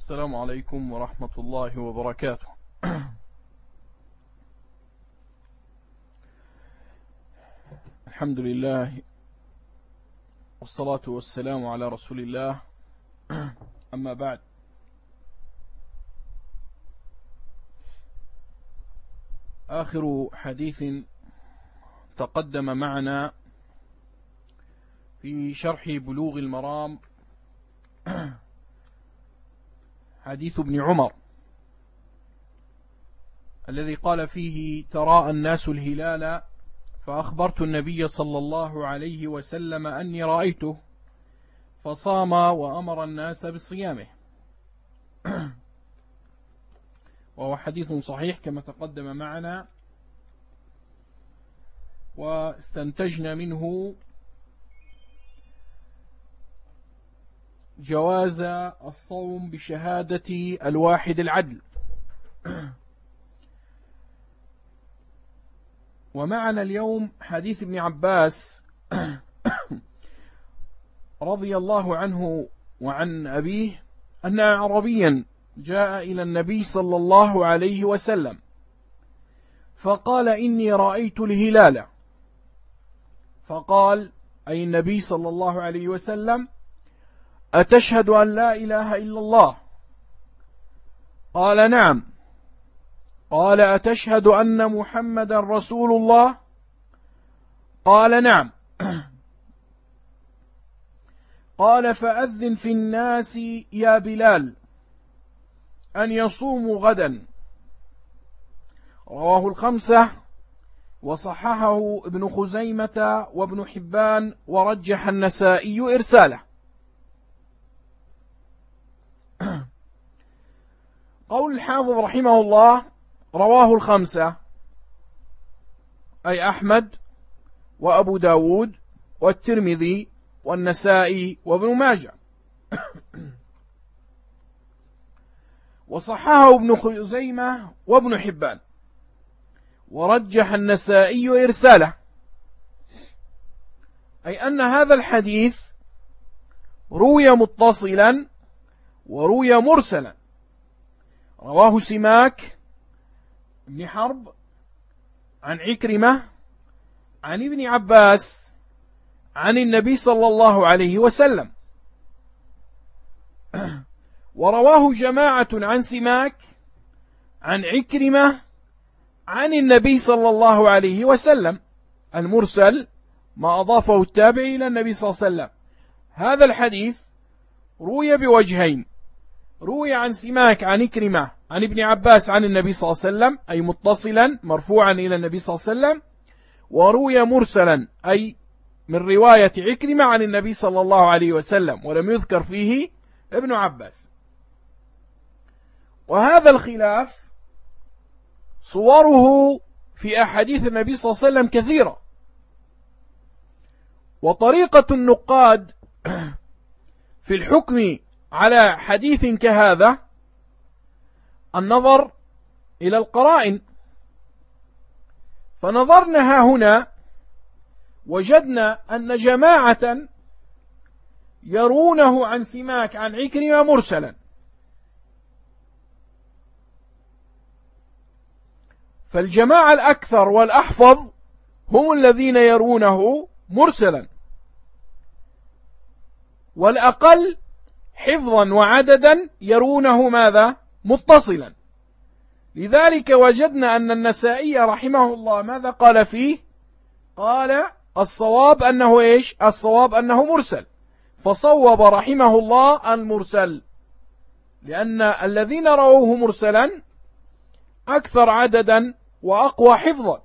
السلام عليكم ورحمة الله وبركاته. الحمد لله والصلاة والسلام على رسول الله. أما بعد، آخر حديث تقدم معنا في شرح بلوغ المرام حديث ابن عمر الذي قال فيه: تراءى الناس الهلال فأخبرت النبي صلى الله عليه وسلم أني رأيته فصام وأمر الناس بصيامه. وهو حديث صحيح كما تقدم معنا، واستنتجنا منه جواز الصوم بشهادة الواحد العدل. ومعنا اليوم حديث ابن عباس رضي الله عنه وعن أبيه أن أعرابيا جاء إلى النبي صلى الله عليه وسلم فقال: إني رأيت الهلال. فقال أي النبي صلى الله عليه وسلم: أتشهد أن لا إله إلا الله؟ قال: نعم. قال: أتشهد أن محمد رسول الله؟ قال: نعم. قال: فأذن في الناس يا بلال أن يصوموا غدا. رواه الخمسة وصححه ابن خزيمة وابن حبان ورجح النسائي إرساله. قول الحافظ رحمه الله: رواه الخمسة، أي أحمد وأبو داود والترمذي والنسائي وابن ماجه. وصححه ابن خزيمة وابن حبان ورجح النسائي إرساله، أي أن هذا الحديث روي متصلا وروي مرسلا. رواه سماك بن حرب عن عكرمة عن ابن عباس عن النبي صلى الله عليه وسلم، ورواه جماعة عن سماك عن عكرمة عن النبي صلى الله عليه وسلم. المرسل ما أضافه التابع إلى النبي صلى الله عليه وسلم. هذا الحديث روي بوجهين: روي عن سماك عن عكرمة عن ابن عباس عن النبي صلى الله عليه وسلم، أي متصلا مرفوعا إلى النبي صلى الله عليه وسلم، وروي مرسلا أي من رواية عكرمة عن النبي صلى الله عليه وسلم، ولم يذكر فيه ابن عباس. وهذا الخلاف صوره في أحاديث النبي صلى الله عليه وسلم كثيرة. وطريقة النقاد في الحكم على حديث كهذا النظر إلى القرائن. فنظرنا هنا وجدنا أن جماعة يرونه عن سماك عن عكرمة مرسلا، فالجماعة الأكثر والأحفظ هم الذين يرونه مرسلا، والأقل حفظا وعددا يرونه ماذا؟ متصلا. لذلك وجدنا أن النسائي رحمه الله ماذا قال فيه؟ قال: الصواب أنه إيش؟ الصواب أنه مرسل. فصوب رحمه الله المرسل، لأن الذين رووه مرسلا أكثر عددا وأقوى حفظا.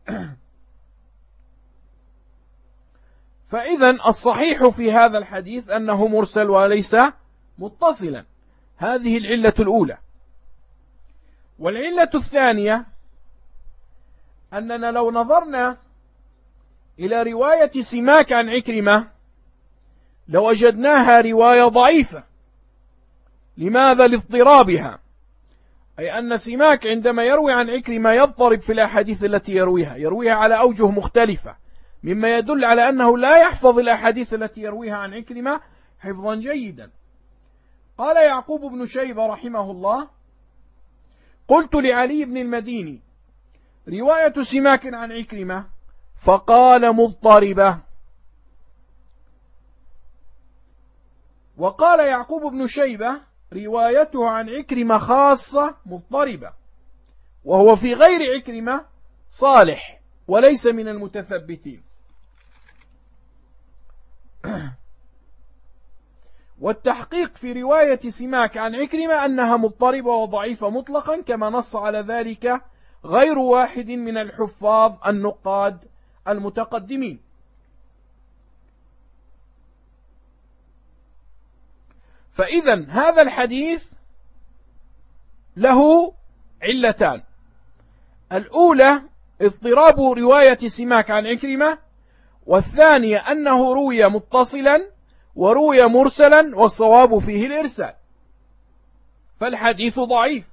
فإذن الصحيح في هذا الحديث أنه مرسل وليس متصلا. هذه العلة الأولى. والعلة الثانية أننا لو نظرنا إلى رواية سماك عن عكرمة لوجدناها رواية ضعيفة. لماذا؟ لاضطرابها، أي أن سماك عندما يروي عن عكرمة يضطرب في الأحاديث التي يرويها على أوجه مختلفة، مما يدل على أنه لا يحفظ الأحاديث التي يرويها عن عكرمة حفظا جيدا. قال يعقوب بن شيبة رحمه الله: قلت لعلي بن المديني: رواية سماك عن عكرمة؟ فقال: مضطربة. وقال يعقوب بن شيبة: روايته عن عكرمة خاصة مضطربة، وهو في غير عكرمة صالح وليس من المتثبتين. والتحقيق في رواية سماك عن عكرمة أنها مضطربة وضعيفة مطلقا، كما نص على ذلك غير واحد من الحفاظ النقاد المتقدمين. فإذا هذا الحديث له علتان: الأولى اضطراب رواية سماك عن عكرمة، والثانية أنه روي متصلا وروي مرسلا والصواب فيه الإرسال، فالحديث ضعيف.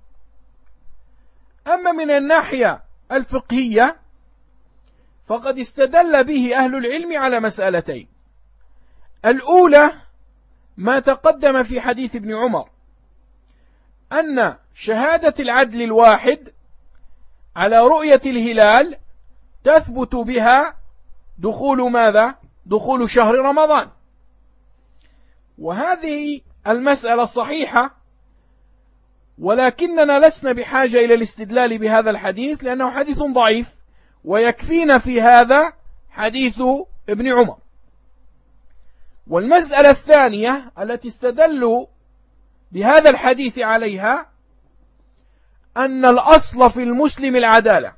أما من الناحية الفقهية فقد استدل به أهل العلم على مسألتين: الأولى ما تقدم في حديث ابن عمر، أن شهادة العدل الواحد على رؤية الهلال تثبت بها دخول ماذا؟ دخول شهر رمضان. وهذه المسألة صحيحة، ولكننا لسنا بحاجة إلى الاستدلال بهذا الحديث لأنه حديث ضعيف، ويكفينا في هذا حديث ابن عمر. والمسألة الثانية التي استدلوا بهذا الحديث عليها أن الأصل في المسلم العدالة.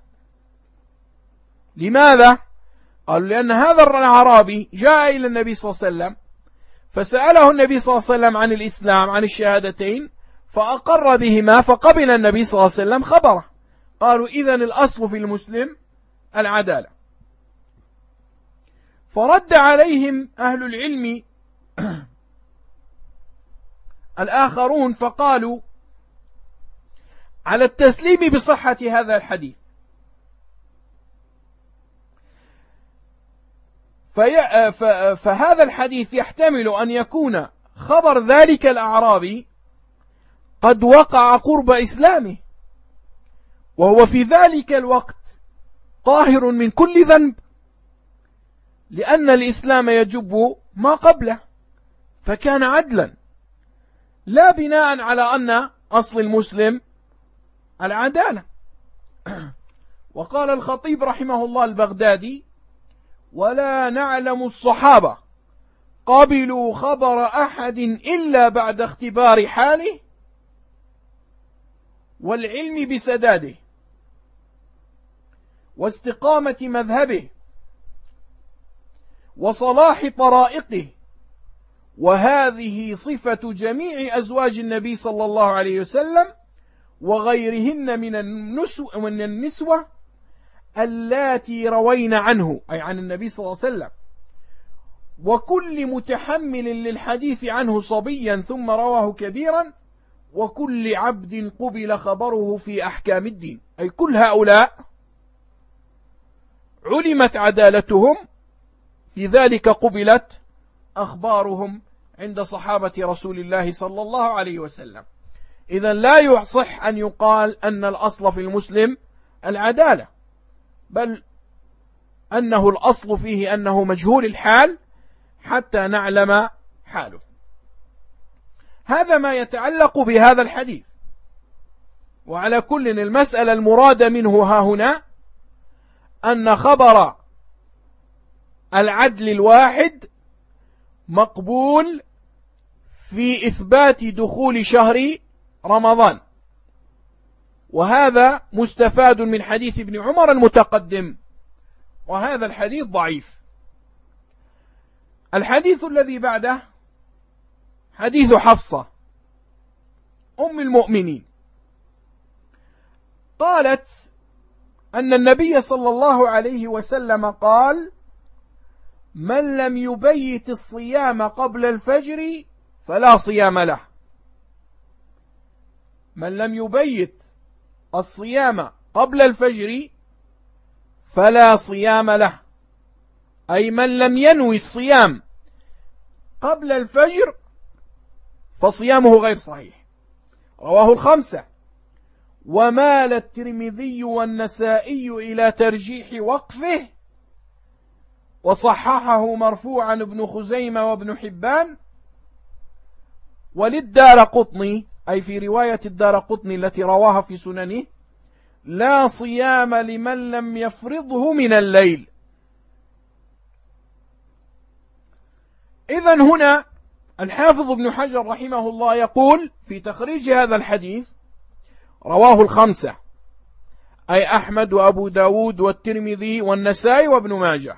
لماذا؟ قالوا لأن هذا الأعرابي جاء إلى النبي صلى الله عليه وسلم فسأله النبي صلى الله عليه وسلم عن الإسلام، عن الشهادتين، فأقر بهما، فقبل النبي صلى الله عليه وسلم خبره. قالوا إذن الأصل في المسلم العدالة. فرد عليهم أهل العلم الآخرون فقالوا على التسليم بصحة هذا الحديث، فهذا الحديث يحتمل أن يكون خبر ذلك الأعرابي قد وقع قرب إسلامه، وهو في ذلك الوقت طاهر من كل ذنب، لأن الإسلام يجب ما قبله، فكان عدلا، لا بناء على أن أصل المسلم العدالة. وقال الخطيب رحمه الله البغدادي: ولا نعلم الصحابة قبلوا خبر أحد إلا بعد اختبار حاله والعلم بسداده واستقامة مذهبه وصلاح طرائقه، وهذه صفة جميع أزواج النبي صلى الله عليه وسلم وغيرهن من النسوة اللاتي روين عنه، أي عن النبي صلى الله عليه وسلم، وكل متحمل للحديث عنه صبيا ثم رواه كبيرا، وكل عبد قبل خبره في أحكام الدين. أي كل هؤلاء علمت عدالتهم، لذلك قبلت أخبارهم عند صحابة رسول الله صلى الله عليه وسلم. إذن لا يصح أن يقال أن الأصل في المسلم العدالة، بل أنه الأصل فيه أنه مجهول الحال حتى نعلم حاله. هذا ما يتعلق بهذا الحديث. وعلى كل المسألة المراد منه ها هنا أن خبر العدل الواحد مقبول في إثبات دخول شهر رمضان، وهذا مستفاد من حديث ابن عمر المتقدم، وهذا الحديث ضعيف. الحديث الذي بعده حديث حفصة أم المؤمنين، قالت أن النبي صلى الله عليه وسلم قال: من لم يبيت الصيام قبل الفجر فلا صيام له. من لم يبيت الصيام قبل الفجر فلا صيام له، أي من لم ينوي الصيام قبل الفجر فصيامه غير صحيح. رواه الخمسة. ومال الترمذي والنسائي إلى ترجيح وقفه، وصححه مرفوعا ابن خزيمة وابن حبان. وللدارقطني، أي في رواية الدارقطني التي رواها في سننه: لا صيام لمن لم يفرضه من الليل. إذن هنا الحافظ ابن حجر رحمه الله يقول في تخريج هذا الحديث: رواه الخمسة، أي أحمد وأبو داود والترمذي والنسائي وابن ماجه.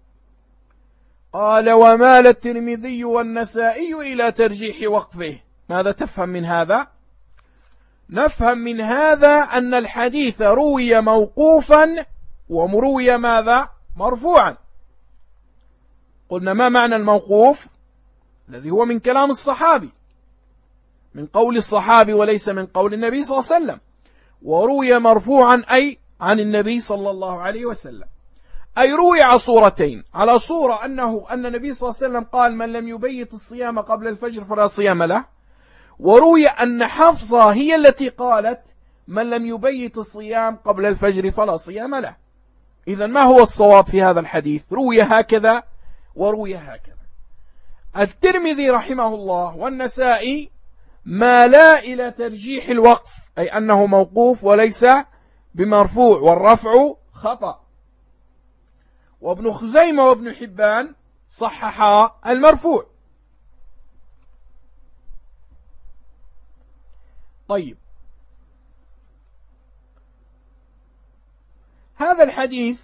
قال: ومال الترمذي والنسائي إلى ترجيح وقفه. ماذا تفهم من هذا؟ نفهم من هذا أن الحديث روي موقوفا ومروي ماذا؟ مرفوعا. قلنا: ما معنى الموقوف؟ الذي هو من كلام الصحابي، من قول الصحابي وليس من قول النبي صلى الله عليه وسلم. وروي مرفوعا أي عن النبي صلى الله عليه وسلم، أي روي على صورتين: على صورة أن النبي صلى الله عليه وسلم قال: من لم يبيت الصيام قبل الفجر فلا صيام له. وروي أن حفصة هي التي قالت: من لم يبيت الصيام قبل الفجر فلا صيام له. إذن ما هو الصواب في هذا الحديث؟ روي هكذا وروي هكذا. الترمذي رحمه الله والنسائي مالا إلى ترجيح الوقف، أي أنه موقوف وليس بمرفوع، والرفع خطأ. وابن خزيمة وابن حبان صححا المرفوع. طيب، هذا الحديث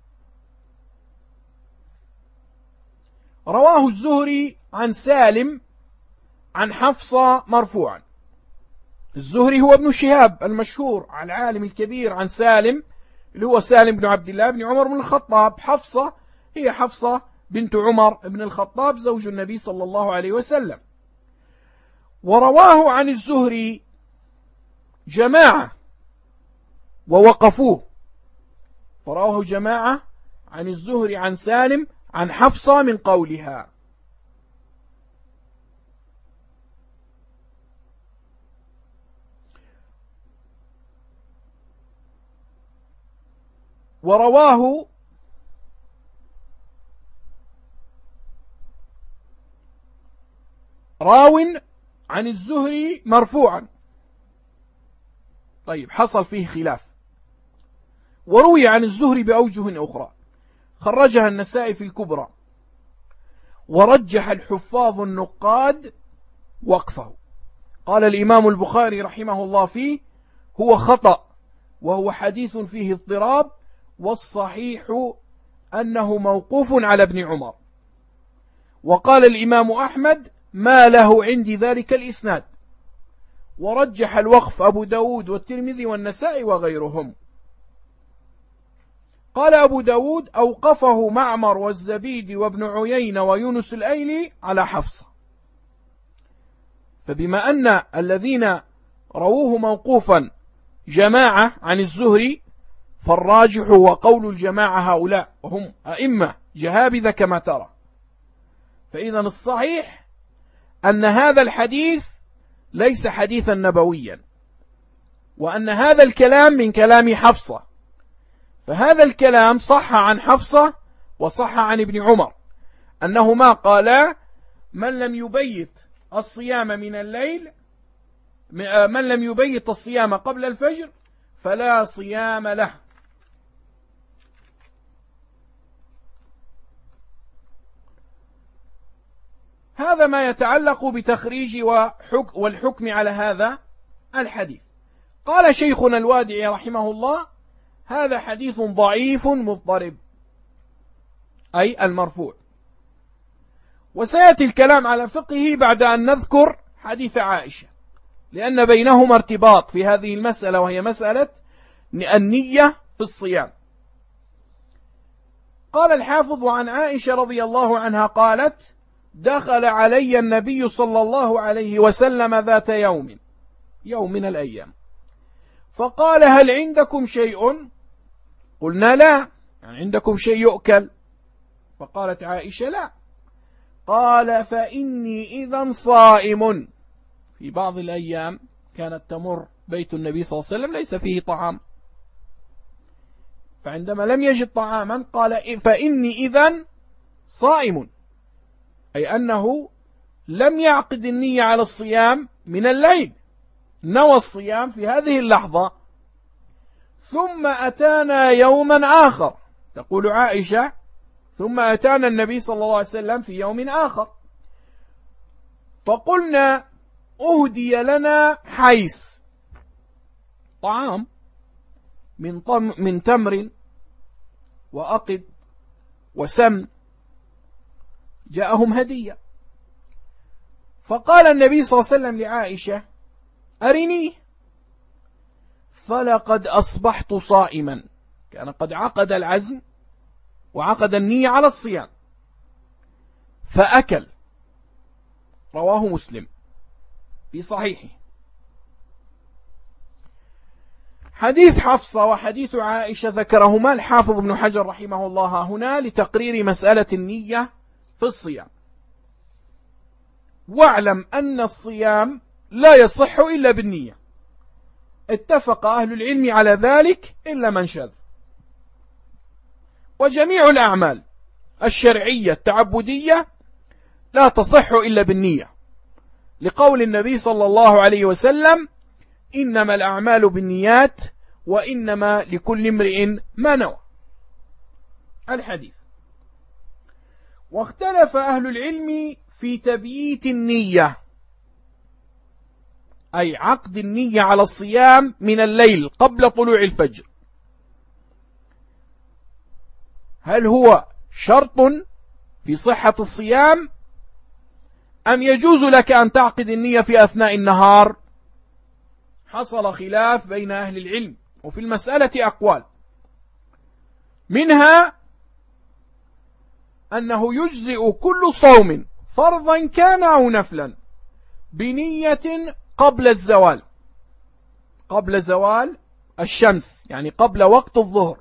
رواه الزهري عن سالم عن حفصة مرفوعا. الزهري هو ابن شهاب المشهور العالم الكبير عن سالم، اللي هو سالم بن عبد الله بن عمر بن الخطاب. حفصة هي حفصة بنت عمر بن الخطاب زوج النبي صلى الله عليه وسلم. ورواه عن الزهري جماعة ووقفوه، ورواه جماعة عن الزهري عن سالم عن حفصة من قولها. ورواه راو عن الزهري مرفوعا. طيب، حصل فيه خلاف. وروي عن الزهري بأوجه أخرى خرجها النسائي في الكبرى، ورجح الحفاظ النقاد وقفه. قال الإمام البخاري رحمه الله فيه: هو خطأ، وهو حديث فيه اضطراب، والصحيح أنه موقوف على ابن عمر. وقال الإمام أحمد: ما له عندي ذلك الإسناد. ورجح الوقف أبو داود والترمذي والنسائي وغيرهم. قال أبو داود: أوقفه معمر والزبيدي وابن عيينة ويونس الأيلي على حفصة. فبما أن الذين رووه موقوفا جماعة عن الزهري، فالراجح هو قول الجماعة هؤلاء، وهم أئمة جهابذة كما ترى. فإذا الصحيح أن هذا الحديث ليس حديثا نبويا، وأن هذا الكلام من كلام حفصة. فهذا الكلام صح عن حفصة وصح عن ابن عمر أنهما قالا: من لم يبيت الصيام من الليل، من لم يبيت الصيام قبل الفجر فلا صيام له. هذا ما يتعلق بتخريج والحكم على هذا الحديث. قال شيخنا الوادعي رحمه الله: هذا حديث ضعيف مضطرب، أي المرفوع. وسيأتي الكلام على فقهه بعد أن نذكر حديث عائشة، لأن بينهما ارتباط في هذه المسألة، وهي مسألة النية في الصيام. قال الحافظ: عن عائشة رضي الله عنها قالت: دخل علي النبي صلى الله عليه وسلم ذات يوم من الأيام، فقال: هل عندكم شيء؟ قلنا: لا. يعني عندكم شيء يؤكل؟ فقالت عائشة: لا. قال: فإني إذا صائم. في بعض الأيام كانت تمر بيت النبي صلى الله عليه وسلم ليس فيه طعام، فعندما لم يجد طعاما قال فإني إذن صائم، أي أنه لم يعقد النية على الصيام من الليل، نوى الصيام في هذه اللحظة. ثم أتانا يوما آخر، تقول عائشة ثم أتانا النبي صلى الله عليه وسلم في يوم آخر فقلنا أهدي لنا حيس، طعام من تمر وأقد وسمن، جاءهم هدية. فقال النبي صلى الله عليه وسلم لعائشة أرني، فلقد أصبحت صائما، كان قد عقد العزم وعقد النية على الصيام فأكل. رواه مسلم في صحيحه. حديث حفصة وحديث عائشة ذكرهما الحافظ ابن حجر رحمه الله هنا لتقرير مسألة النية في الصيام. واعلم أن الصيام لا يصح إلا بالنية، اتفق أهل العلم على ذلك إلا من شذ. وجميع الأعمال الشرعية التعبدية لا تصح إلا بالنية، لقول النبي صلى الله عليه وسلم إنما الأعمال بالنيات وإنما لكل امرئ ما نوى، الحديث. واختلف أهل العلم في تبييت النية، أي عقد النية على الصيام من الليل قبل طلوع الفجر، هل هو شرط في صحة الصيام أم يجوز لك أن تعقد النية في أثناء النهار؟ حصل خلاف بين أهل العلم، وفي المسألة أقوال، منها أنه يجزئ كل صوم فرضا كان أو نفلا بنية قبل الزوال، قبل زوال الشمس، يعني قبل وقت الظهر،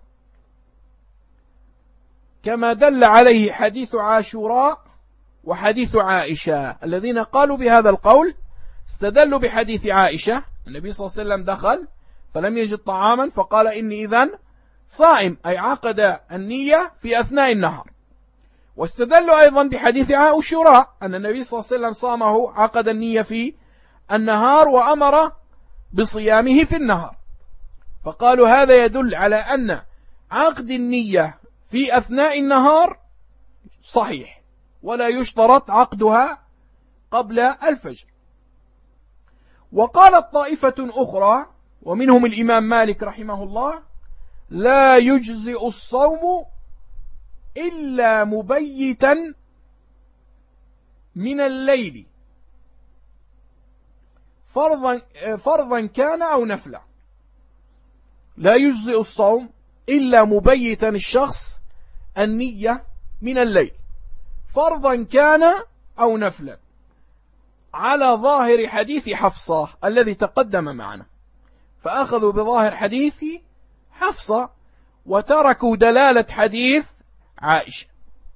كما دل عليه حديث عاشوراء وحديث عائشة. الذين قالوا بهذا القول استدلوا بحديث عائشة، النبي صلى الله عليه وسلم دخل فلم يجد طعاما فقال إني إذن صائم، أي عقد النية في أثناء النهار. واستدلوا أيضا بحديث عاشوراء أن النبي صلى الله عليه وسلم صامه، عقد النية في النهار وأمر بصيامه في النهار، فقالوا هذا يدل على أن عقد النية في أثناء النهار صحيح، ولا يشترط عقدها قبل الفجر. وقالت طائفة أخرى ومنهم الإمام مالك رحمه الله لا يجزئ الصوم إلا مبيتا من الليل فرضا كان أو نفلا، لا يجزئ الصوم إلا مبيتا الشخص النية من الليل فرضا كان أو نفلا، على ظاهر حديث حفصة الذي تقدم معنا، فأخذوا بظاهر حديث حفصة وتركوا دلالة حديث عائشة.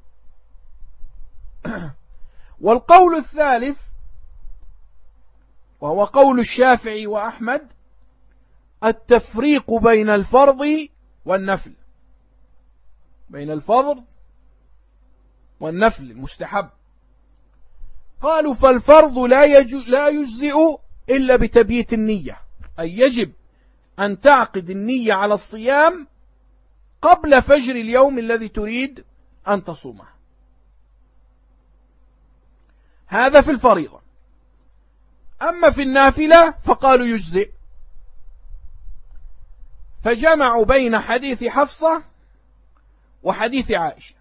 والقول الثالث وهو قول الشافعي وأحمد التفريق بين الفرض والنفل، بين الفرض والنفل المستحب. قالوا فالفرض لا يجزئ إلا بتبييت النية، أي يجب أن تعقد النية على الصيام قبل فجر اليوم الذي تريد أن تصومه، هذا في الفريضة. أما في النافلة فقالوا يجزئ، فجمعوا بين حديث حفصة وحديث عائشة،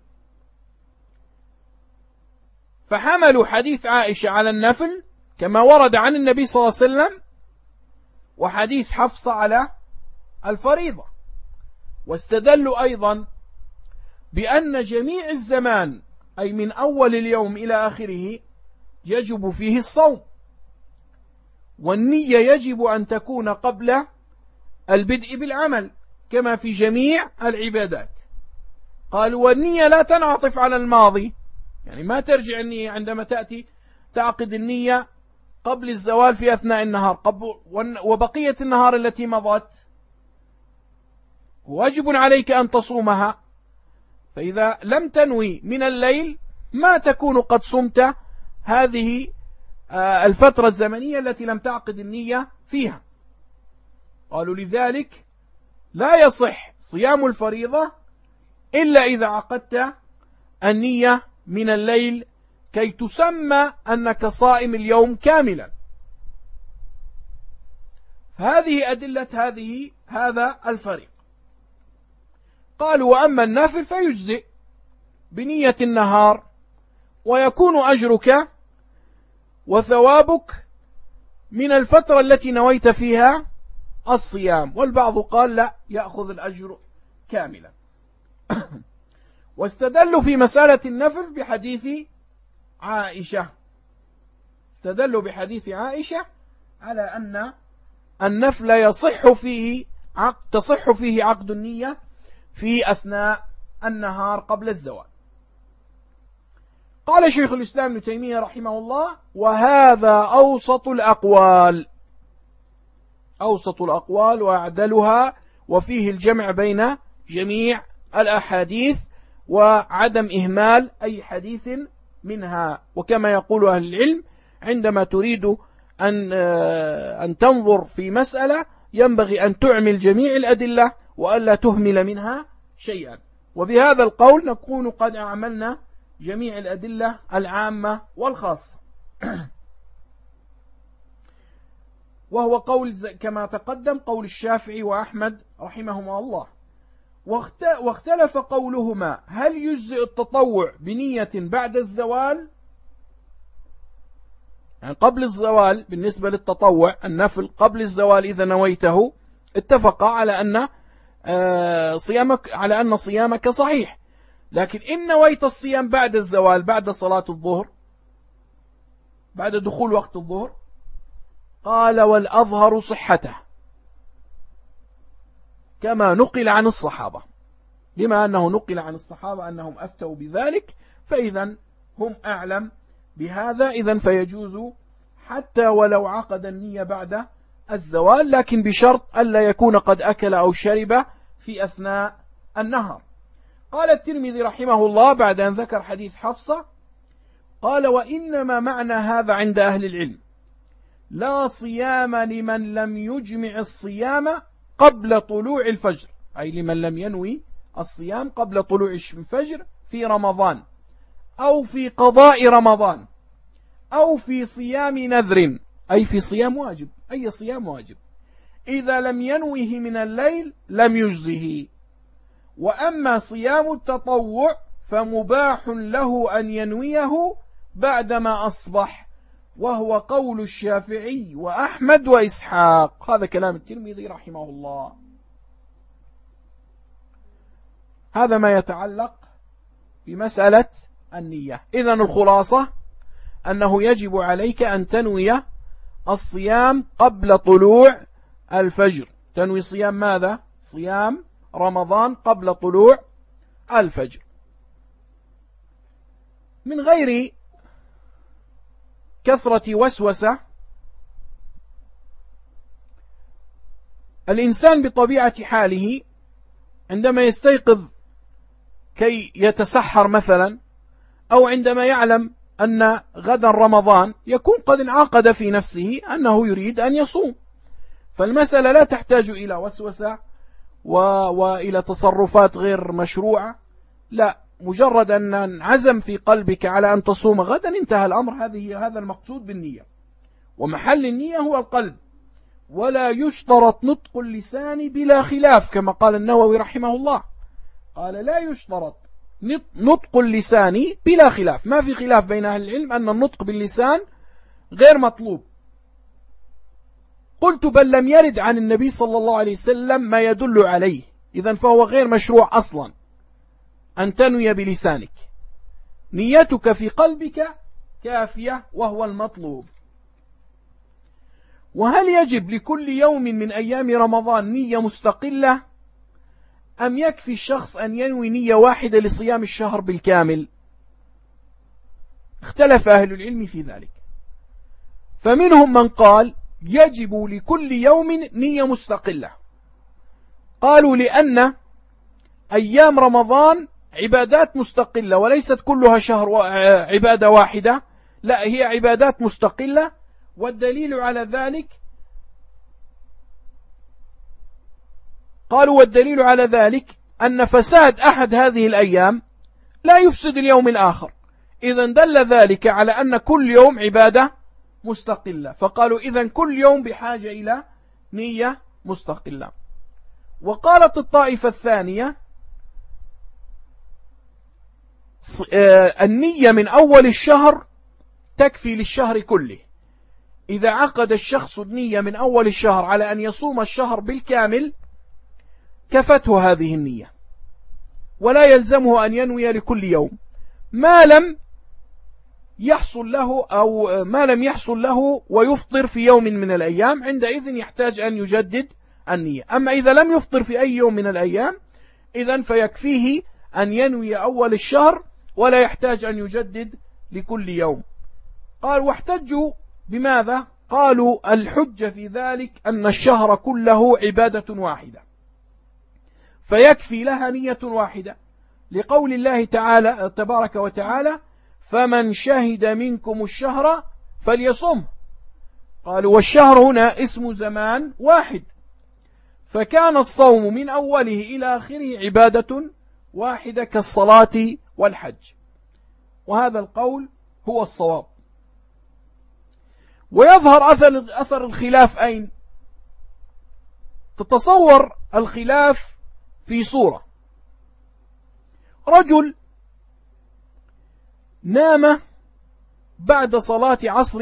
فحملوا حديث عائشة على النفل كما ورد عن النبي صلى الله عليه وسلم، وحديث حفصة على الفريضة. واستدلوا أيضا بأن جميع الزمان أي من أول اليوم إلى آخره يجب فيه الصوم، والنية يجب أن تكون قبل البدء بالعمل كما في جميع العبادات. قالوا والنية لا تنعطف على الماضي، يعني ما ترجع النية عندما تأتي تعقد النية قبل الزوال في أثناء النهار وبقية النهار التي مضت واجب عليك أن تصومها، فإذا لم تنوي من الليل ما تكون قد صمت هذه الفترة الزمنية التي لم تعقد النية فيها. قالوا لذلك لا يصح صيام الفريضة إلا إذا عقدت النية من الليل كي تسمى أنك صائم اليوم كاملا. فهذه أدلة هذا الفريق. قالوا وأما النافل فيجزئ بنية النهار ويكون أجرك وثوابك من الفترة التي نويت فيها الصيام. والبعض قال لا، يأخذ الأجر كاملا. واستدلوا في مسألة النفل بحديث عائشة، استدلوا بحديث عائشة على أن النفل تصح فيه عقد النية في أثناء النهار قبل الزوال. قال شيخ الإسلام ابن تيمية رحمه الله: وهذا أوسط الأقوال وأعدلها، وفيه الجمع بين جميع الأحاديث وعدم إهمال أي حديث منها. وكما يقول أهل العلم عندما تريد أن تنظر في مسألة ينبغي أن تعمل جميع الأدلة وألا تهمل منها شيئا. وبهذا القول نكون قد أعملنا جميع الأدلة العامة والخاصة. وهو قول كما تقدم قول الشافعي وأحمد رحمهما الله. واختلف قولهما: هل يجزئ التطوع بنية بعد الزوال؟ يعني قبل الزوال بالنسبة للتطوع النفل قبل الزوال إذا نويته اتفق على أن صيامك صحيح. لكن إن نويت الصيام بعد الزوال بعد صلاة الظهر بعد دخول وقت الظهر، قال: والأظهر صحته، كما نقل عن الصحابة. بما أنه نقل عن الصحابة أنهم أفتوا بذلك فإذا هم أعلم بهذا، إذن فيجوز حتى ولو عقد النية بعد الزوال، لكن بشرط ألا يكون قد أكل أو شرب في أثناء النهار. قال الترمذي رحمه الله بعد أن ذكر حديث حفصة قال: وإنما معنى هذا عند أهل العلم لا صيام لمن لم يجمع الصيام قبل طلوع الفجر، أي لمن لم ينوي الصيام قبل طلوع الفجر في رمضان أو في قضاء رمضان أو في صيام نذر، أي في صيام واجب، أي صيام واجب، إذا لم ينوه من الليل لم يجزه. وأما صيام التطوع فمباح له أن ينويه بعدما أصبح، وهو قول الشافعي وأحمد وإسحاق. هذا كلام الترمذي رحمه الله. هذا ما يتعلق بمسألة النية. إذن الخلاصة أنه يجب عليك أن تنوي الصيام قبل طلوع الفجر. تنوي صيام ماذا؟ صيام رمضان قبل طلوع الفجر من غير كثرة وسوسة. الإنسان بطبيعة حاله عندما يستيقظ كي يتسحر مثلا، أو عندما يعلم أن غدا رمضان، يكون قد انعقد في نفسه أنه يريد أن يصوم. فالمسألة لا تحتاج إلى وسوسة وإلى تصرفات غير مشروعة، لا، مجرد أن عزم في قلبك على أن تصوم غدا انتهى الأمر. هذا المقصود بالنية، ومحل النية هو القلب. ولا يشترط نطق اللسان بلا خلاف، كما قال النووي رحمه الله، قال لا يشترط نطق اللسان بلا خلاف. ما في خلاف بين أهل العلم أن النطق باللسان غير مطلوب. قلت بل لم يرد عن النبي صلى الله عليه وسلم ما يدل عليه، إذن فهو غير مشروع أصلا أن تنوي بلسانك. نيتك في قلبك كافية وهو المطلوب. وهل يجب لكل يوم من أيام رمضان نية مستقلة، أم يكفي الشخص أن ينوي نية واحدة لصيام الشهر بالكامل؟ اختلف أهل العلم في ذلك، فمنهم من قال يجب لكل يوم نية مستقلة، قالوا لأن أيام رمضان عبادات مستقلة وليست كلها شهر عبادة واحدة، لا هي عبادات مستقلة. والدليل على ذلك قالوا والدليل على ذلك أن فساد أحد هذه الأيام لا يفسد اليوم الآخر، إذن دل ذلك على أن كل يوم عبادة مستقلة، فقالوا إذن كل يوم بحاجة إلى نية مستقلة. وقالت الطائفة الثانية النية من أول الشهر تكفي للشهر كله، إذا عقد الشخص النية من أول الشهر على أن يصوم الشهر بالكامل كفته هذه النية، ولا يلزمه أن ينوي لكل يوم ما لم يحصل له ويفطر في يوم من الأيام، عندئذ يحتاج أن يجدد النية. أما إذا لم يفطر في أي يوم من الأيام إذن فيكفيه أن ينوي أول الشهر ولا يحتاج أن يجدد لكل يوم. قال واحتجوا بماذا؟ قالوا الحجة في ذلك أن الشهر كله عبادة واحدة فيكفي لها نية واحدة، لقول الله تعالى تبارك وتعالى فمن شهد منكم الشهر فليصم. قالوا والشهر هنا اسم زمان واحد، فكان الصوم من أوله إلى آخره عبادة واحدة كالصلاة والحج، وهذا القول هو الصواب. ويظهر أثر الخلاف أين؟ تتصور الخلاف في صورة: رجل نام بعد صلاة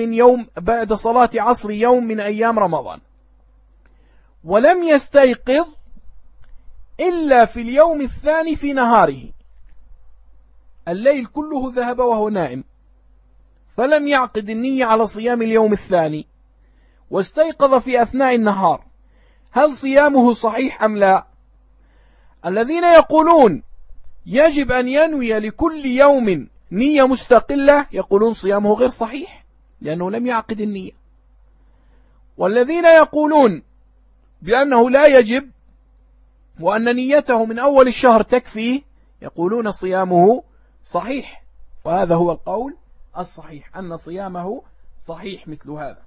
عصر يوم من أيام رمضان، ولم يستيقظ إلا في اليوم الثاني في نهاره، الليل كله ذهب وهو نائم، فلم يعقد النية على صيام اليوم الثاني واستيقظ في أثناء النهار، هل صيامه صحيح أم لا؟ الذين يقولون يجب أن ينوي لكل يوم نية مستقلة يقولون صيامه غير صحيح لأنه لم يعقد النية، والذين يقولون بأنه لا يجب وأن نيته من أول الشهر تكفيه يقولون صيامه صحيح، وهذا هو القول الصحيح أن صيامه صحيح مثل هذا.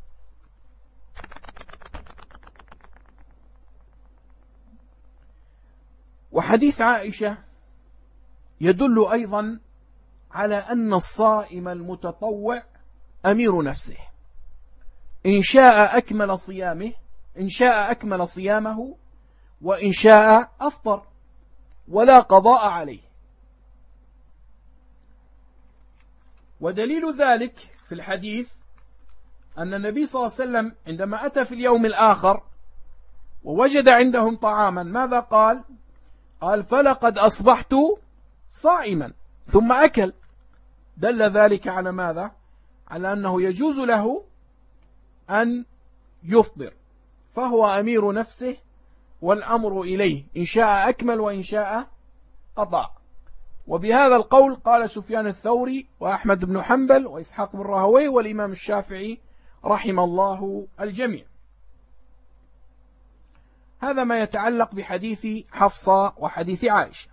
وحديث عائشة يدل أيضا على أن الصائم المتطوع أمير نفسه، إن شاء أكمل صيامه وإن شاء أفطر ولا قضاء عليه. ودليل ذلك في الحديث أن النبي صلى الله عليه وسلم عندما أتى في اليوم الآخر ووجد عندهم طعاما ماذا قال؟ قال فلقد أصبحت صائما، ثم أكل. دل ذلك على ماذا؟ على أنه يجوز له أن يفطر، فهو أمير نفسه والأمر إليه، إن شاء أكمل وإن شاء قضى. وبهذا القول قال سفيان الثوري وأحمد بن حنبل وإسحاق بن راهويه والإمام الشافعي رحم الله الجميع. هذا ما يتعلق بحديث حفصة وحديث عائشة.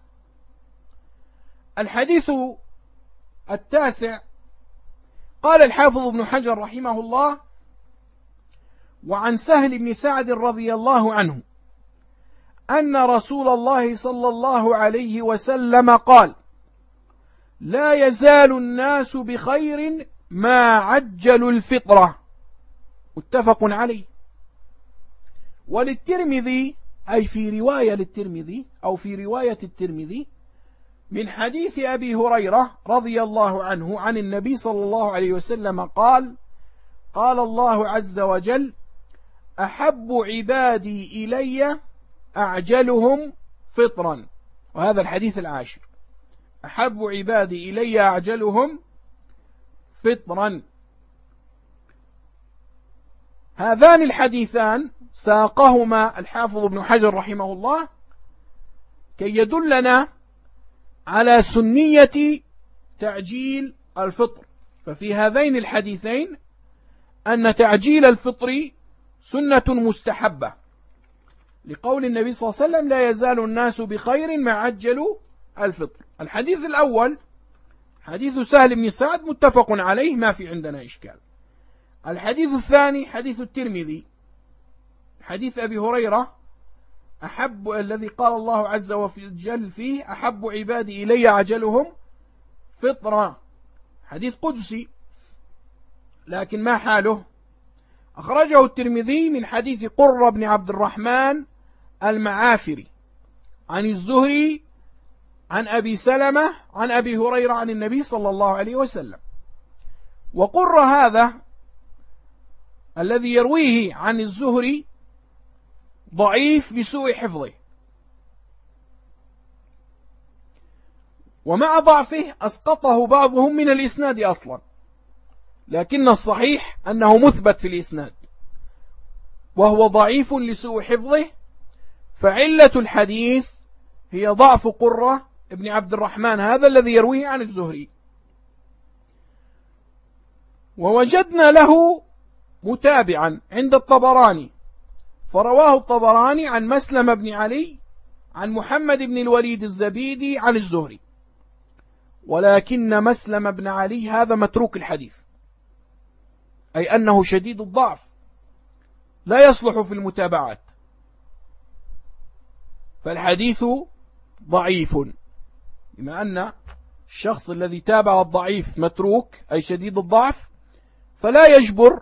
الحديث التاسع قال الحافظ ابن حجر رحمه الله: وعن سهل بن سعد رضي الله عنه أن رسول الله صلى الله عليه وسلم قال: لا يزال الناس بخير ما عجلوا الفطرة، متفق عليه. وللترمذي أي في رواية للترمذي أو في رواية الترمذي من حديث أبي هريرة رضي الله عنه عن النبي صلى الله عليه وسلم قال: قال الله عز وجل: أحب عبادي إلي أعجلهم فطرا. وهذا الحديث العاشر: أحب عبادي إلي أعجلهم فطرا. هذان الحديثان ساقهما الحافظ ابن حجر رحمه الله كي يدلنا على سنية تعجيل الفطر. ففي هذين الحديثين أن تعجيل الفطر سنة مستحبة، لقول النبي صلى الله عليه وسلم: لا يزال الناس بخير ما عجلوا الفطر. الحديث الأول حديث سهل بن سعد متفق عليه، ما في عندنا إشكال. الحديث الثاني حديث الترمذي، حديث أبي هريرة الذي قال الله عز وجل فيه: أحب عبادي إلي عجلهم فطرا، حديث قدسي، لكن ما حاله؟ أخرجه الترمذي من حديث قرة بن عبد الرحمن المعافري عن الزهري عن أبي سلمة عن أبي هريرة عن النبي صلى الله عليه وسلم. وقرة هذا الذي يرويه عن الزهري ضعيف بسوء حفظه، ومع ضعفه أسقطه بعضهم من الإسناد أصلا، لكن الصحيح أنه مثبت في الإسناد، وهو ضعيف لسوء حفظه، فعلة الحديث هي ضعف قرة ابن عبد الرحمن هذا الذي يرويه عن الزهري. ووجدنا له متابعا عند الطبراني، فرواه الطبراني عن مسلم بن علي عن محمد بن الوليد الزبيدي عن الزهري، ولكن مسلم بن علي هذا متروك الحديث، أي أنه شديد الضعف لا يصلح في المتابعات، فالحديث ضعيف، بما أن الشخص الذي تابع الضعيف متروك أي شديد الضعف، فلا ينجبر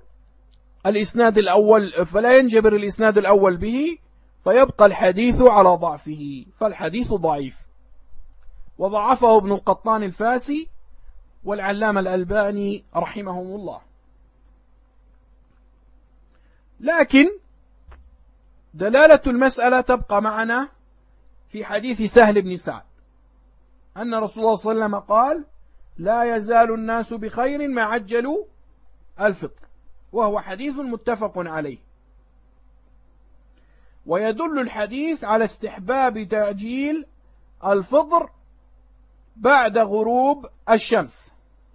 الإسناد الأول به، فيبقى الحديث على ضعفه، فالحديث ضعيف. وضعفه ابن القطان الفاسي والعلامة الألباني رحمهم الله. لكن دلالة المسألة تبقى معنا في حديث سهل بن سعد أن رسول الله صلى الله عليه وسلم قال: لا يزال الناس بخير ما عجلوا الفطر، وهو حديث متفق عليه. ويدل الحديث على استحباب تعجيل الفطر بعد غروب الشمس.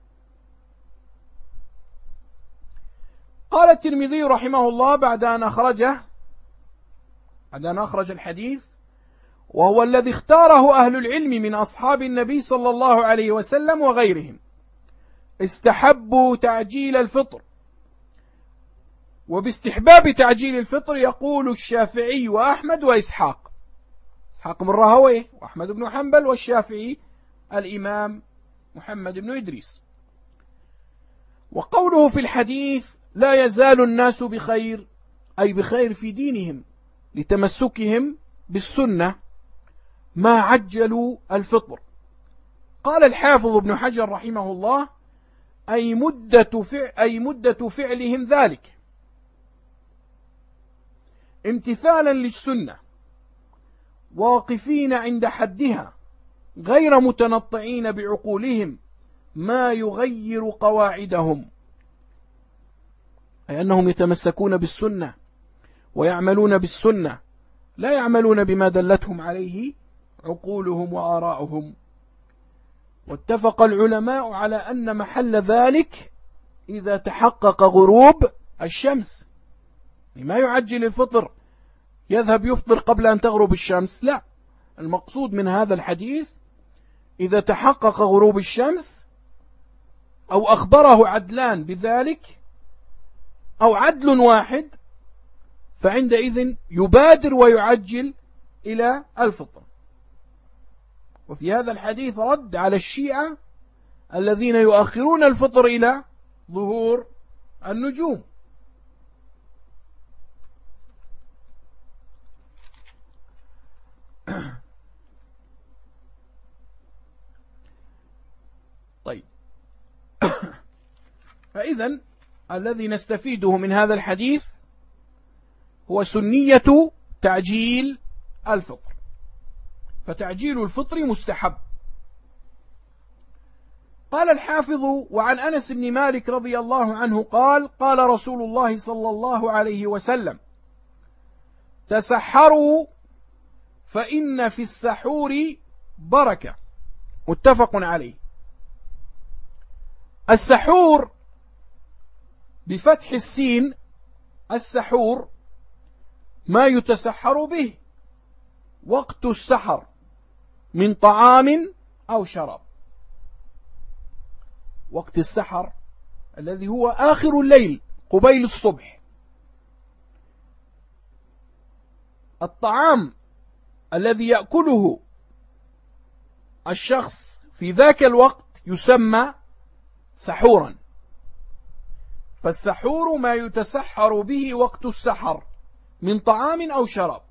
قال الترمذي رحمه الله بعد أن أخرج الحديث: وهو الذي اختاره أهل العلم من أصحاب النبي صلى الله عليه وسلم وغيرهم، استحبوا تعجيل الفطر. وباستحباب تعجيل الفطر يقول الشافعي وأحمد وإسحاق بن راهويه وأحمد بن حنبل، والشافعي الإمام محمد بن إدريس. وقوله في الحديث: لا يزال الناس بخير، أي بخير في دينهم لتمسكهم بالسنة ما عجلوا الفطر. قال الحافظ ابن حجر رحمه الله: أي مدة فعلهم ذلك امتثالا للسنة، واقفين عند حدها، غير متنطعين بعقولهم ما يغير قواعدهم، أي أنهم يتمسكون بالسنة ويعملون بالسنة، لا يعملون بما دلتهم عليه عقولهم وآراؤهم. واتفق العلماء على أن محل ذلك إذا تحقق غروب الشمس، ما يعجل الفطر يذهب يفطر قبل أن تغرب الشمس، لا، المقصود من هذا الحديث إذا تحقق غروب الشمس أو أخبره عدلان بذلك أو عدل واحد، فعندئذ يبادر ويعجل إلى الفطر. وفي هذا الحديث رد على الشيعة الذين يؤخرون الفطر إلى ظهور النجوم. طيب، فإذا الذي نستفيده من هذا الحديث هو سنية تعجيل الفطر، فتعجيل الفطر مستحب. قال الحافظ: وعن أنس بن مالك رضي الله عنه قال: قال رسول الله صلى الله عليه وسلم: تسحروا فإن في السحور بركة، متفق عليه. السحور بفتح السين السحور ما يتسحر به وقت السحر من طعام أو شراب. وقت السحر الذي هو آخر الليل قبيل الصبح. الطعام الذي يأكله الشخص في ذاك الوقت يسمى سحورا. فالسحور ما يتسحر به وقت السحر من طعام أو شراب.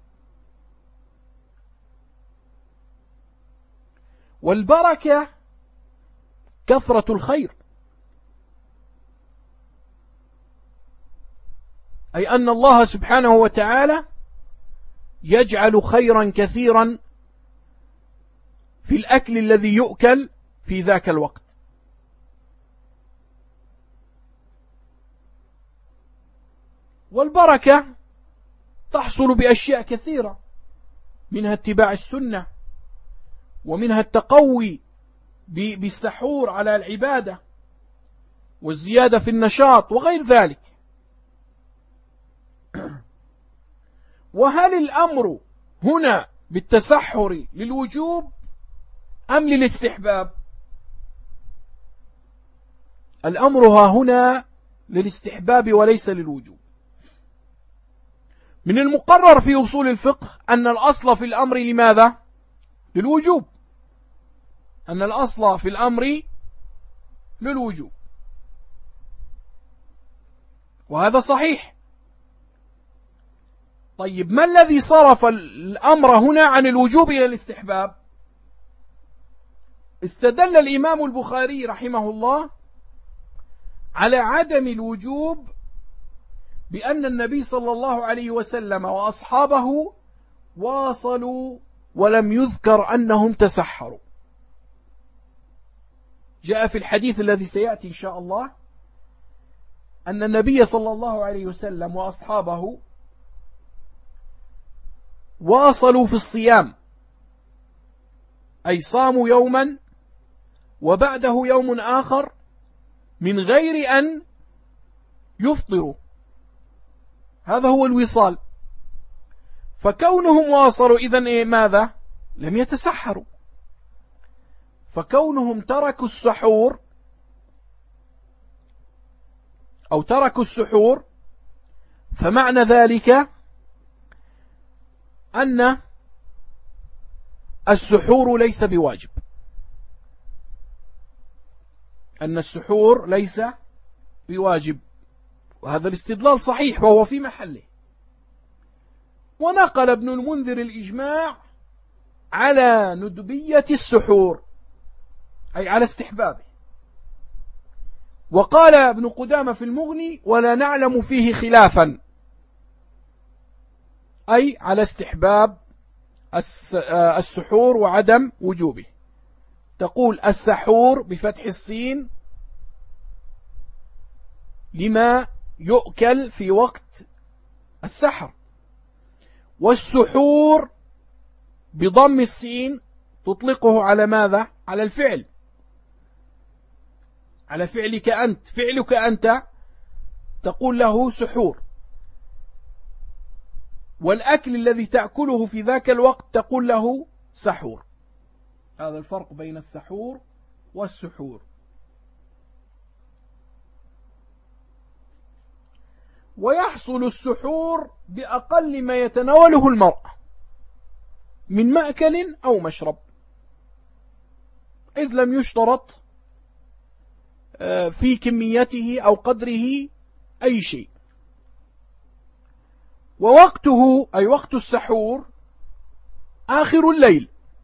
والبركة كثرة الخير، أي أن الله سبحانه وتعالى يجعل خيرا كثيرا في الأكل الذي يؤكل في ذاك الوقت. والبركة تحصل بأشياء كثيرة، منها اتباع السنة، ومنها التقوي بالسحور على العبادة والزيادة في النشاط وغير ذلك. وهل الأمر هنا بالتسحر للوجوب أم للاستحباب؟ الأمر هنا للاستحباب وليس للوجوب. من المقرر في أصول الفقه أن الأصل في الأمر لماذا؟ للوجوب. أن الأصل في الأمر للوجوب، وهذا صحيح. طيب ما الذي صرف الأمر هنا عن الوجوب إلى الاستحباب؟ استدل الإمام البخاري رحمه الله على عدم الوجوب بأن النبي صلى الله عليه وسلم وأصحابه واصلوا ولم يذكر أنهم تسحروا. جاء في الحديث الذي سيأتي إن شاء الله أن النبي صلى الله عليه وسلم وأصحابه واصلوا في الصيام، أي صاموا يوما وبعده يوم آخر من غير أن يفطروا. هذا هو الوصال. فكونهم واصلوا إذن ماذا؟ لم يتسحروا. فكونهم تركوا السحور أو تركوا السحور فمعنى ذلك أن السحور ليس بواجب، أن السحور ليس بواجب. وهذا الاستدلال صحيح وهو في محله. ونقل ابن المنذر الإجماع على ندبية السحور، أي على استحبابه. وقال ابن قدامة في المغني: ولا نعلم فيه خلافا، أي على استحباب السحور وعدم وجوبه. تقول السحور بفتح السين لما يؤكل في وقت السحر، والسحور بضم السين تطلقه على ماذا؟ على الفعل، على فعلك أنت، فعلك أنت تقول له سحور. والأكل الذي تأكله في ذاك الوقت تقول له سحور. هذا الفرق بين السحور والسحور. ويحصل السحور بأقل ما يتناوله المرء من مأكل أو مشرب، إذ لم يشترط في كميته أو قدره أي شيء. ووقته أي وقت السحور آخر الليل،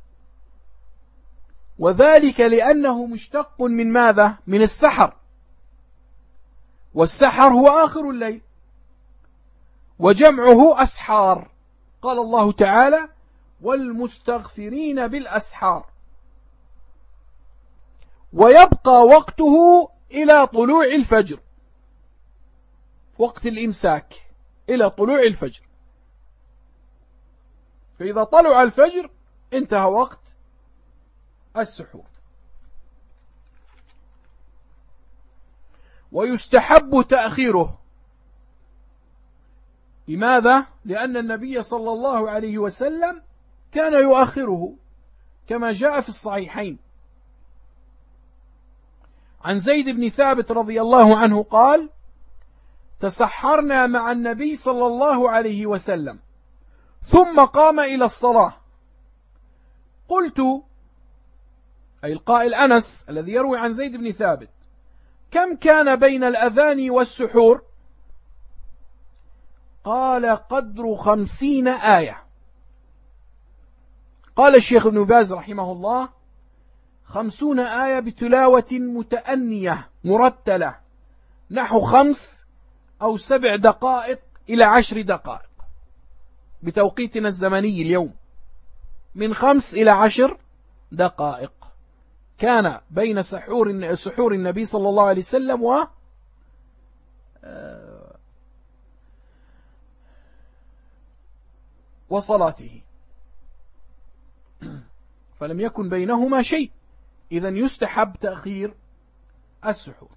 وذلك لأنه مشتق من ماذا؟ من السحر، والسحر هو آخر الليل، وجمعه أسحار. قال الله تعالى: والمستغفرين بالأسحار. ويبقى وقته إلى طلوع الفجر، وقت الإمساك إلى طلوع الفجر. فإذا طلع الفجر انتهى وقت السحور. ويستحب تأخيره. لماذا؟ لأن النبي صلى الله عليه وسلم كان يؤخره كما جاء في الصحيحين عن زيد بن ثابت رضي الله عنه قال: تسحرنا مع النبي صلى الله عليه وسلم ثم قام إلى الصلاة، قلت، أي القائل أنس الذي يروي عن زيد بن ثابت: كم كان بين الأذان والسحور؟ قال: قدر 50 آية. قال الشيخ ابن باز رحمه الله: 50 آية بتلاوة متأنية مرتلة نحو 5 أو 7 دقائق إلى 10 دقائق بتوقيتنا الزمني اليوم، من 5 إلى 10 دقائق كان بين سحور النبي صلى الله عليه وسلم وصلاته، فلم يكن بينهما شيء، إذن يستحب تأخير السحور.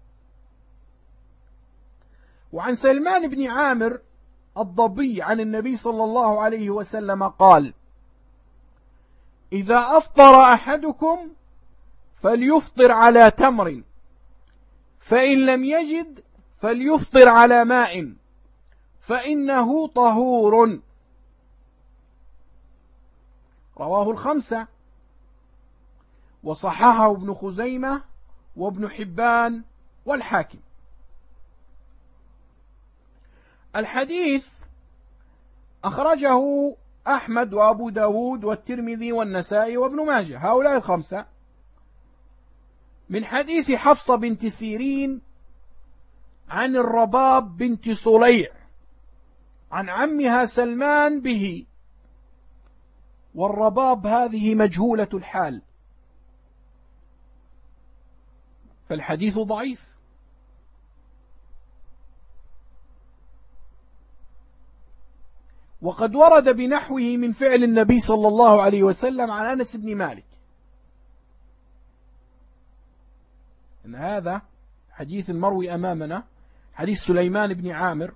وعن سلمان بن عامر الضبي عن النبي صلى الله عليه وسلم قال: إذا أفطر أحدكم فليفطر على تمر، فإن لم يجد فليفطر على ماء، فإنه طهور. رواه الخمسة، وصححه ابن خزيمة وابن حبان والحاكم. الحديث أخرجه أحمد وأبو داود والترمذي والنسائي وابن ماجه، هؤلاء الخمسة، من حديث حفصة بنت سيرين عن الرباب بنت صليع عن عمها سلمان به، والرباب هذه مجهولة الحال، فالحديث ضعيف. وقد ورد بنحوه من فعل النبي صلى الله عليه وسلم عن أنس بن مالك، إن هذا حديث المروي أمامنا، حديث سليمان بن عامر،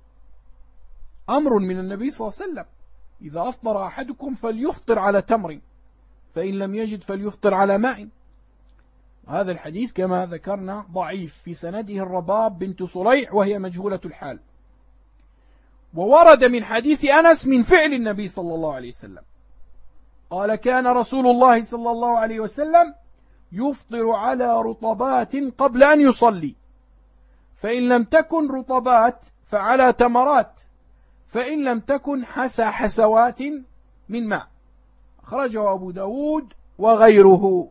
أمر من النبي صلى الله عليه وسلم: إذا أفطر أحدكم فليفطر على تمر، فإن لم يجد فليفطر على ماء. هذا الحديث كما ذكرنا ضعيف، في سنده الرباب بنت صليع وهي مجهولة الحال. وورد من حديث أنس من فعل النبي صلى الله عليه وسلم، قال: كان رسول الله صلى الله عليه وسلم يفطر على رطبات قبل أن يصلي، فإن لم تكن رطبات فعلى تمرات، فإن لم تكن حسى حسوات من ماء. أخرجه أبو داود وغيره.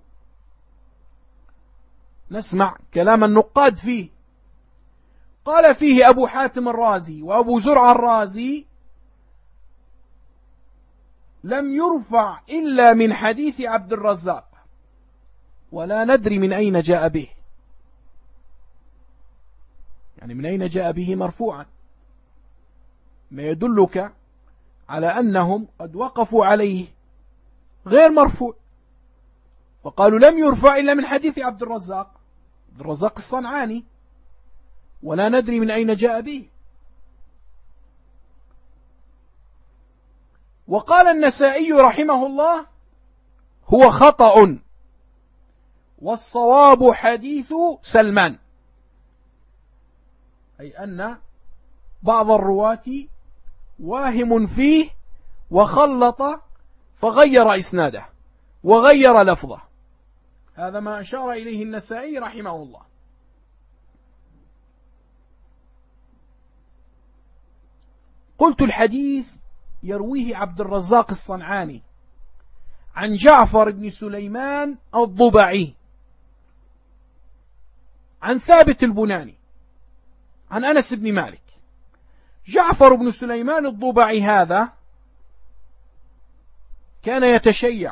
نسمع كلام النقاد فيه. قال فيه أبو حاتم الرازي وأبو زرع الرازي: لم يرفع إلا من حديث عبد الرزاق، ولا ندري من أين جاء به، يعني من أين جاء به مرفوعا، ما يدلك على أنهم قد وقفوا عليه غير مرفوع، وقالوا لم يرفع إلا من حديث عبد الرزاق الصنعاني، ولا ندري من أين جاء به. وقال النسائي رحمه الله: هو خطأ، والصواب حديث سلمان، أي أن بعض الرواة واهم فيه وخلط فغير إسناده وغير لفظه. هذا ما أشار إليه النسائي رحمه الله. قلت: الحديث يرويه عبد الرزاق الصنعاني عن جعفر بن سليمان الضبعي عن ثابت البناني عن أنس بن مالك. جعفر بن سليمان الضبعي هذا كان يتشيع،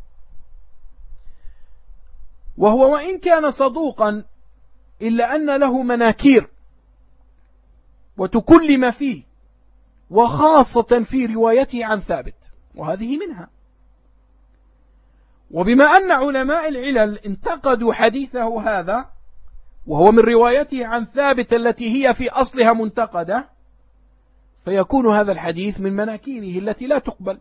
وهو وإن كان صدوقا إلا أن له مناكير وتكلم فيه، وخاصة في روايته عن ثابت، وهذه منها. وبما أن علماء العلل انتقدوا حديثه هذا وهو من روايته عن ثابت التي هي في أصلها منتقدة، فيكون هذا الحديث من مناكيره التي لا تقبل.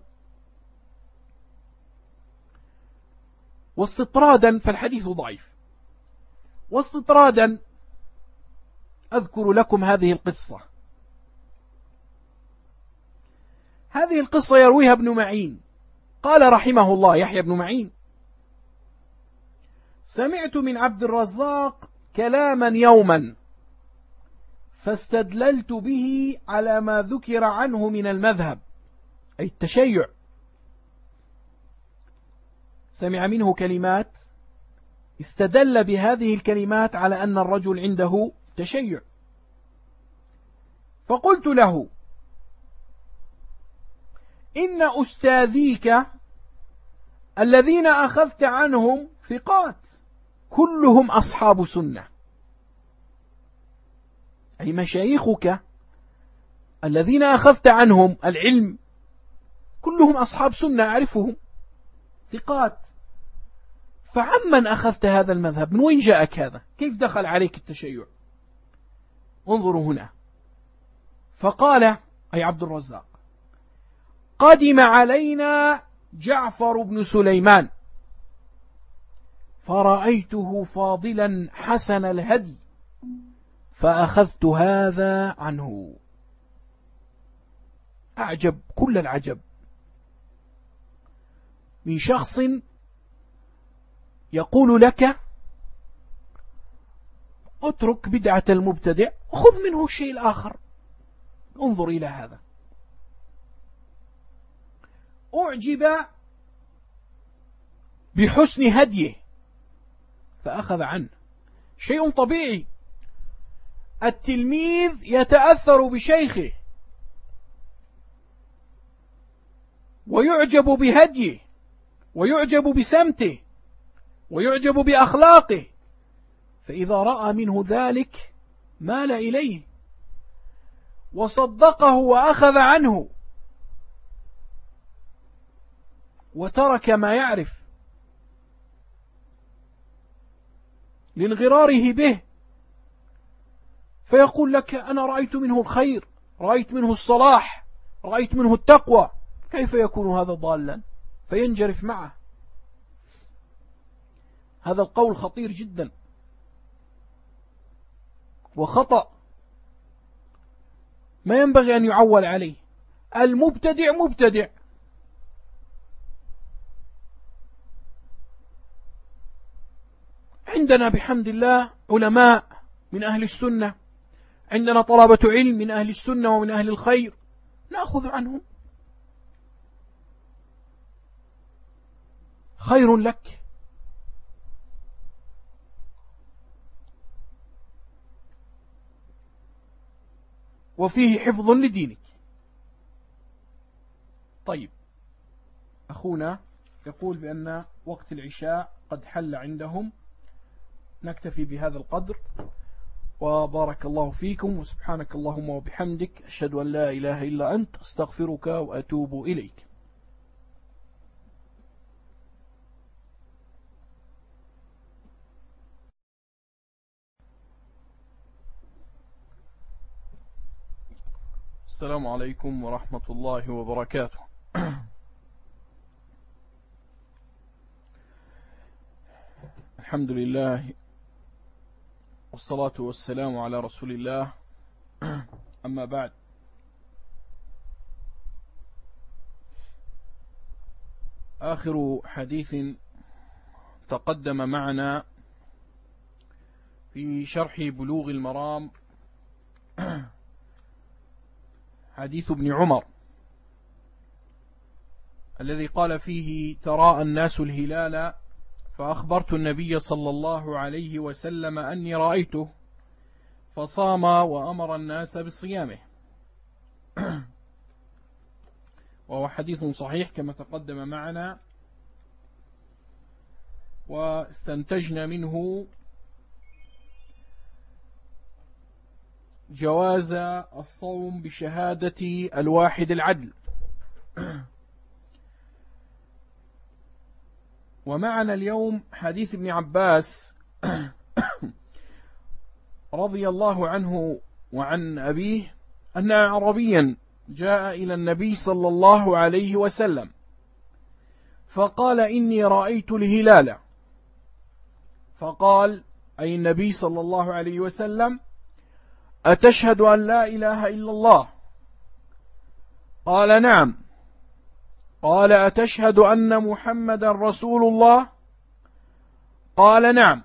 واستطرادا فالحديث ضعيف. واستطرادا أذكر لكم هذه القصة. هذه القصة يرويها ابن معين، قال رحمه الله يحيى بن معين: سمعت من عبد الرزاق كلاما يوما فاستدللت به على ما ذكر عنه من المذهب، أي التشيع. سمع منه كلمات استدل بهذه الكلمات على أن الرجل عنده تشيع، فقلت له: إن أستاذيك الذين أخذت عنهم ثقات كلهم أصحاب سنة، أي مشايخك الذين أخذت عنهم العلم كلهم أصحاب سنة أعرفهم ثقات، فعمن أخذت هذا المذهب؟ من وين جاءك هذا؟ كيف دخل عليك التشيع؟ انظروا هنا. فقال أي عبد الرزاق: قدم علينا جعفر بن سليمان فرأيته فاضلا حسن الهدي فأخذت هذا عنه. أعجب كل العجب من شخص يقول لك اترك بدعة المبتدع وخذ منه الشيء الآخر. انظر إلى هذا. أعجب بحسن هديه فأخذ عنه. شيء طبيعي، التلميذ يتأثر بشيخه ويعجب بهديه ويعجب بسمته ويعجب بأخلاقه، فإذا رأى منه ذلك مال إليه وصدقه وأخذ عنه وترك ما يعرف لانغراره به، فيقول لك أنا رأيت منه الخير، رأيت منه الصلاح، رأيت منه التقوى، كيف يكون هذا ضالا؟ فينجرف معه. هذا القول خطير جدا وخطأ ما ينبغي أن يعول عليه. المبتدع مبتدع، عندنا بحمد الله علماء من أهل السنة، عندنا طلبة علم من أهل السنة ومن أهل الخير، نأخذ عنهم، خير لك. وفيه حفظ لدينك. طيب، أخونا يقول بأن وقت العشاء قد حل عندهم، نكتفي بهذا القدر، وبارك الله فيكم، وسبحانك اللهم وبحمدك، أشهد أن لا إله إلا أنت، أستغفرك وأتوب إليك. السلام عليكم ورحمة الله وبركاته. الحمد لله والصلاة والسلام على رسول الله، أما بعد، آخر حديث تقدم معنا في شرح بلوغ المرام حديث ابن عمر الذي قال فيه: تراءى الناس الهلال فأخبرت النبي صلى الله عليه وسلم أني رأيته فصام وأمر الناس بصيامه. وهو حديث صحيح كما تقدم معنا، واستنتجنا منه جواز الصوم بشهادة الواحد العدل. ومعنا اليوم حديث ابن عباس رضي الله عنه وعن أبيه أن أعرابيا جاء إلى النبي صلى الله عليه وسلم فقال إني رأيت الهلال، فقال أي النبي صلى الله عليه وسلم: أتشهد أن لا إله إلا الله؟ قال: نعم. قال: أتشهد أن محمد رسول الله؟ قال: نعم.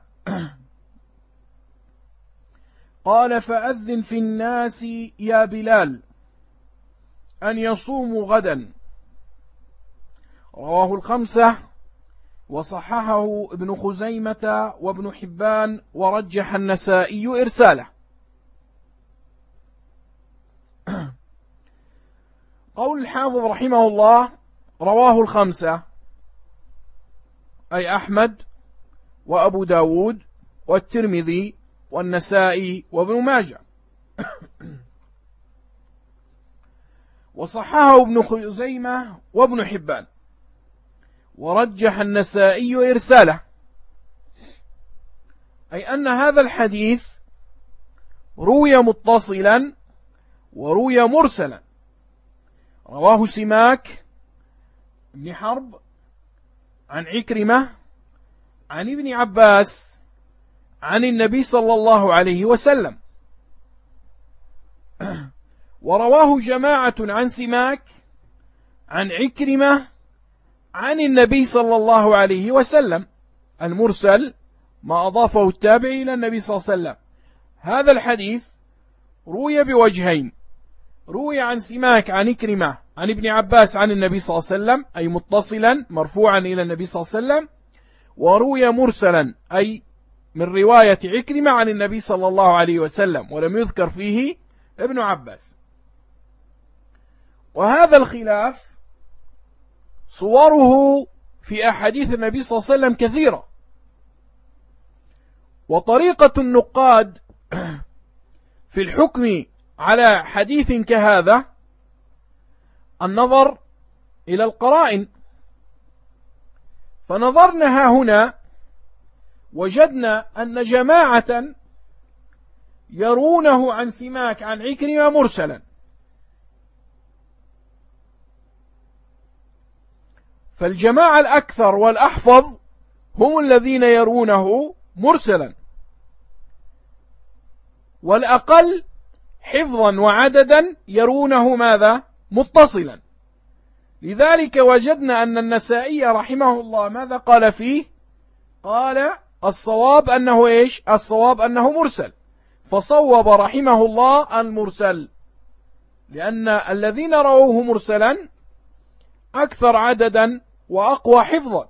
قال: فأذن في الناس يا بلال أن يصوموا غدا. رواه الخمسة وصححه ابن خزيمة وابن حبان ورجح النسائي إرساله. قول الحافظ رحمه الله: رواه الخمسة، أي أحمد وأبو داود والترمذي والنسائي وابن ماجه. وصححه ابن خزيمة وابن حبان ورجح النسائي إرساله، أي أن هذا الحديث روي متصلا وروي مرسلا. رواه سماك بن حرب عن عكرمة عن ابن عباس عن النبي صلى الله عليه وسلم، ورواه جماعة عن سماك عن عكرمة عن النبي صلى الله عليه وسلم. المرسل ما أضافه التابعي إلى النبي صلى الله عليه وسلم. هذا الحديث روي بوجهين: روي عن سماك عن عكرمة عن ابن عباس عن النبي صلى الله عليه وسلم، أي متصلا مرفوعا إلى النبي صلى الله عليه وسلم، وروي مرسلا أي من رواية عكرمة عن النبي صلى الله عليه وسلم، ولم يذكر فيه ابن عباس. وهذا الخلاف صوره في أحاديث النبي صلى الله عليه وسلم كثيرة، وطريقة النقاد في الحكم على حديث كهذا النظر إلى القرائن. فنظرنا هنا وجدنا أن جماعة يرونه عن سماك عن عكرمة مرسلا، فالجماعة الأكثر والأحفظ هم الذين يرونه مرسلا، والأقل حفظا وعددا يرونه ماذا؟ متصلا. لذلك وجدنا أن النسائي رحمه الله ماذا قال فيه؟ قال: الصواب أنه إيش؟ الصواب أنه مرسل، فصوب رحمه الله المرسل، لأن الذين رووه مرسلا أكثر عددا وأقوى حفظا.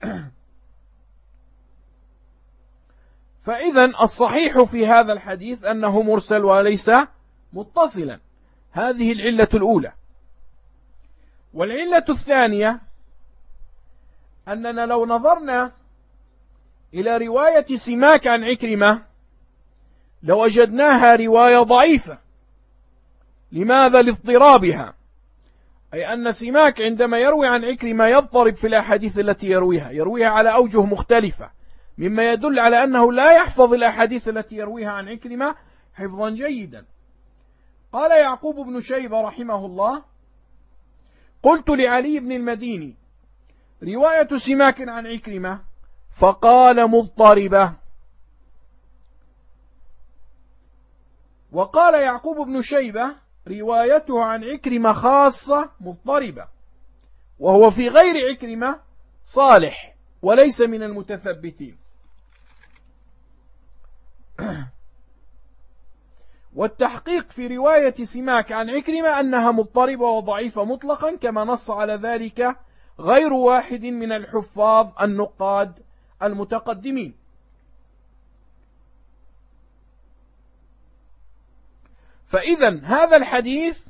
فإذن الصحيح في هذا الحديث أنه مرسل وليس متصلا. هذه العلة الأولى. والعلة الثانية أننا لو نظرنا إلى رواية سماك عن عكرمة لوجدناها رواية ضعيفة. لماذا؟ لاضطرابها، أي أن سماك عندما يروي عن عكرمة يضطرب في الأحاديث التي يرويها على أوجه مختلفة، مما يدل على أنه لا يحفظ الأحاديث التي يرويها عن عكرمة حفظا جيدا. قال يعقوب بن شيبة رحمه الله: قلت لعلي بن المديني: رواية سماك عن عكرمة؟ فقال: مضطربة. وقال يعقوب بن شيبة: روايته عن عكرمة خاصة مضطربة، وهو في غير عكرمة صالح وليس من المتثبتين. والتحقيق في رواية سماك عن عكرمة أنها مضطربة وضعيفة مطلقا، كما نص على ذلك غير واحد من الحفاظ النقاد المتقدمين. فإذا هذا الحديث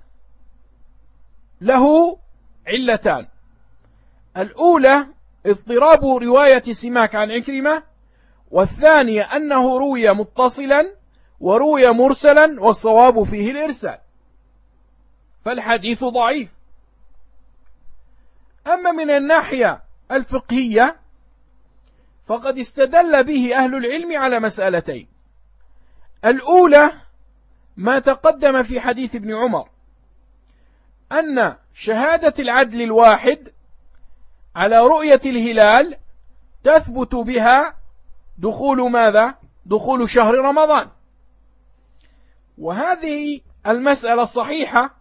له علتان: الأولى اضطراب رواية سماك عن عكرمة، والثانية أنه روي متصلا وروي مرسلا والصواب فيه الإرسال، فالحديث ضعيف. أما من الناحية الفقهية فقد استدل به أهل العلم على مسألتين: الأولى ما تقدم في حديث ابن عمر أن شهادة العدل الواحد على رؤية الهلال تثبت بها دخول ماذا؟ دخول شهر رمضان. وهذه المسألة صحيحة،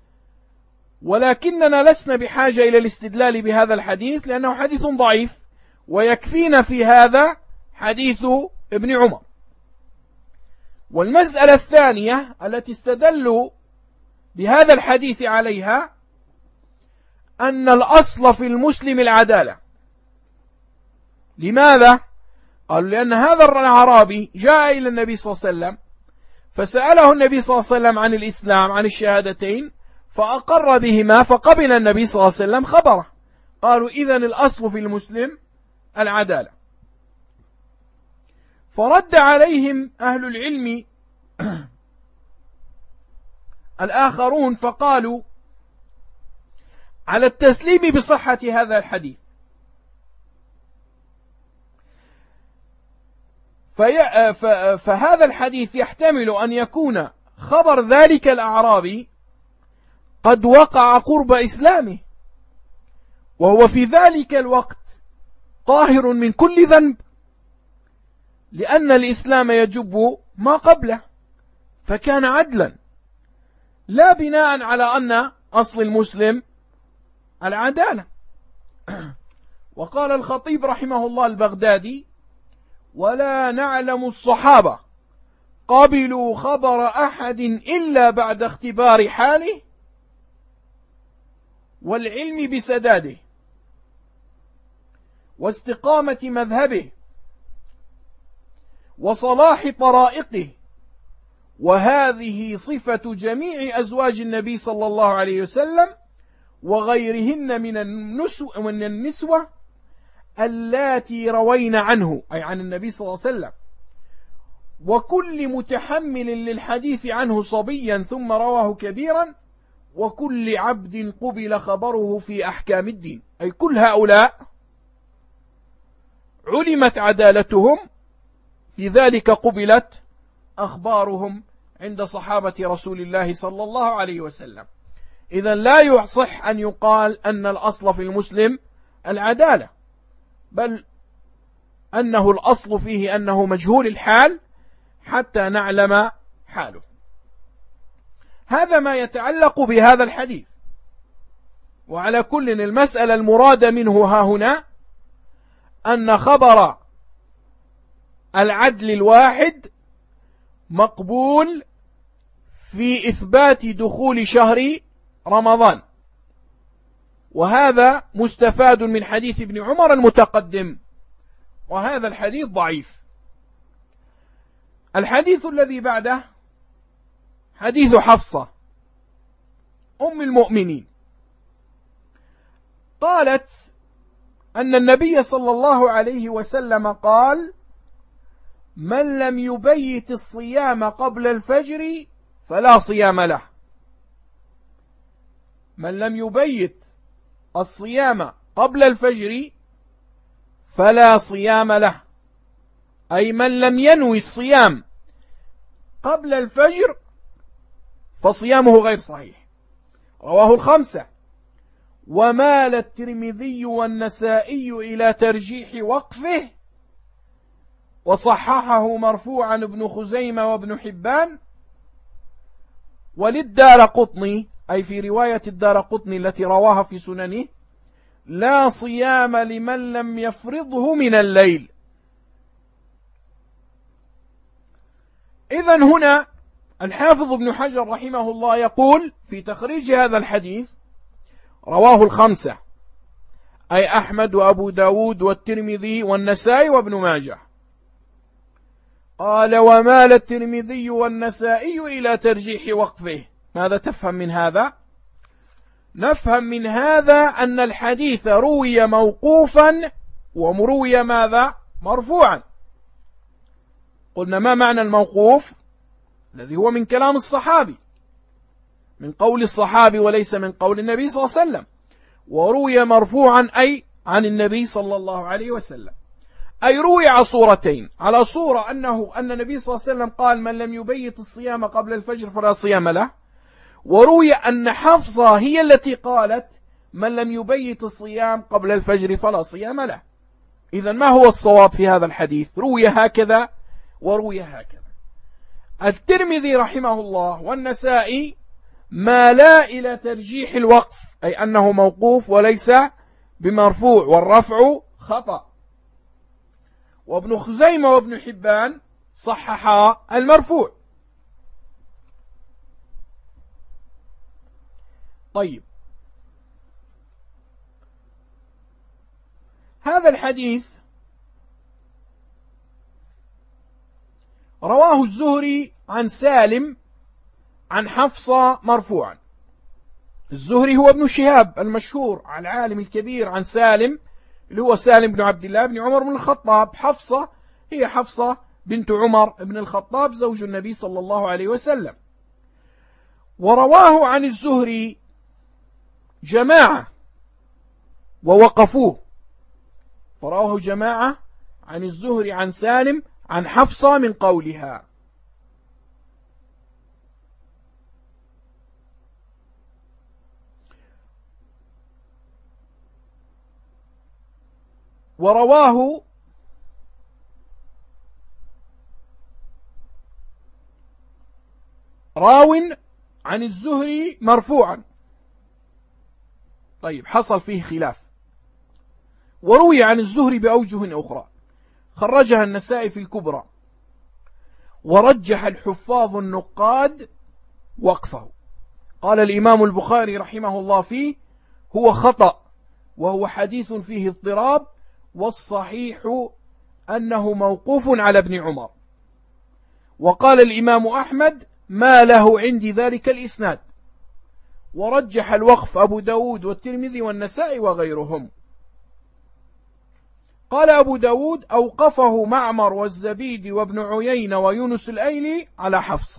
ولكننا لسنا بحاجة إلى الاستدلال بهذا الحديث لأنه حديث ضعيف، ويكفينا في هذا حديث ابن عمر. والمسألة الثانية التي استدلوا بهذا الحديث عليها أن الأصل في المسلم العدالة. لماذا؟ قالوا لأن هذا الأعرابي جاء إلى النبي صلى الله عليه وسلم فسأله النبي صلى الله عليه وسلم عن الإسلام، عن الشهادتين، فأقر بهما، فقبل النبي صلى الله عليه وسلم خبره. قالوا إذن الأصل في المسلم العدالة. فرد عليهم أهل العلم الآخرون فقالوا على التسليم بصحة هذا الحديث، فهذا الحديث يحتمل أن يكون خبر ذلك الأعرابي قد وقع قرب إسلامه، وهو في ذلك الوقت طاهر من كل ذنب، لأن الإسلام يجب ما قبله، فكان عدلا، لا بناء على أن أصل المسلم العدالة. وقال الخطيب رحمه الله البغدادي: ولا نعلم الصحابة قبلوا خبر أحد إلا بعد اختبار حاله والعلم بسداده واستقامة مذهبه وصلاح طرائقه، وهذه صفة جميع أزواج النبي صلى الله عليه وسلم وغيرهن من النسوة اللاتي روين عنه، أي عن النبي صلى الله عليه وسلم، وكل متحمل للحديث عنه صبيا ثم رواه كبيرا، وكل عبد قبل خبره في أحكام الدين. أي كل هؤلاء علمت عدالتهم، لذلك قبلت أخبارهم عند صحابة رسول الله صلى الله عليه وسلم. إذن لا يصح أن يقال أن الأصل في المسلم العدالة، بل أنه الأصل فيه أنه مجهول الحال حتى نعلم حاله. هذا ما يتعلق بهذا الحديث. وعلى كل المسألة المراد منه ها هنا أن خبر العدل الواحد مقبول في إثبات دخول شهر رمضان، وهذا مستفاد من حديث ابن عمر المتقدم، وهذا الحديث ضعيف. الحديث الذي بعده حديث حفصة أم المؤمنين، قالت أن النبي صلى الله عليه وسلم قال: من لم يبيت الصيام قبل الفجر فلا صيام له. من لم يبيت الصيام قبل الفجر فلا صيام له، أي من لم ينوي الصيام قبل الفجر فصيامه غير صحيح. رواه الخمسة. ومال الترمذي والنسائي إلى ترجيح وقفه، وصححه مرفوعا ابن خزيمة وابن حبان، وللدارقطني، أي في رواية الدارقطني التي رواها في سننه: لا صيام لمن لم يفرضه من الليل. إذن هنا الحافظ ابن حجر رحمه الله يقول في تخريج هذا الحديث: رواه الخمسة، أي أحمد وأبو داود والترمذي والنسائي وابن ماجه. قال: ومال الترمذي والنسائي إلى ترجيح وقفه. ماذا تفهم من هذا؟ نفهم من هذا أن الحديث روي موقوفا ومروي ماذا؟ مرفوعا. قلنا ما معنى الموقوف؟ الذي هو من كلام الصحابي، من قول الصحابي وليس من قول النبي صلى الله عليه وسلم. وروي مرفوعا أي عن النبي صلى الله عليه وسلم. أي روي على صورتين، على صورة أن النبي صلى الله عليه وسلم قال من لم يبيت الصيام قبل الفجر فلا صيام له، وروي أن حفصة هي التي قالت من لم يبيت الصيام قبل الفجر فلا صيام له. إذن ما هو الصواب في هذا الحديث؟ روي هكذا وروي هكذا. الترمذي رحمه الله والنسائي مالا إلى ترجيح الوقف، أي أنه موقوف وليس بمرفوع، والرفع خطأ. وابن خزيمة وابن حبان صححا المرفوع. طيب، هذا الحديث رواه الزهري عن سالم عن حفصة مرفوعا. الزهري هو ابن شهاب المشهور العالم الكبير عن سالم، اللي هو سالم بن عبد الله بن عمر بن الخطاب. حفصة هي حفصة بنت عمر بن الخطاب زوج النبي صلى الله عليه وسلم. ورواه عن الزهري جماعة ووقفوه، ورواه جماعة عن الزهري عن سالم عن حفصة من قولها. ورواه راو عن الزهري مرفوعا. طيب، حصل فيه خلاف. وروي عن الزهري بأوجه أخرى خرجها النسائي في الكبرى، ورجح الحفاظ النقاد وقفه. قال الإمام البخاري رحمه الله فيه هو خطأ، وهو حديث فيه اضطراب، والصحيح أنه موقوف على ابن عمر. وقال الإمام أحمد ما له عندي ذلك الإسناد، ورجح الوقف أبو داود والترمذي والنسائي وغيرهم. قال أبو داود أوقفه معمر والزبيدي وابن عيينة ويونس الأيلي على حفصة.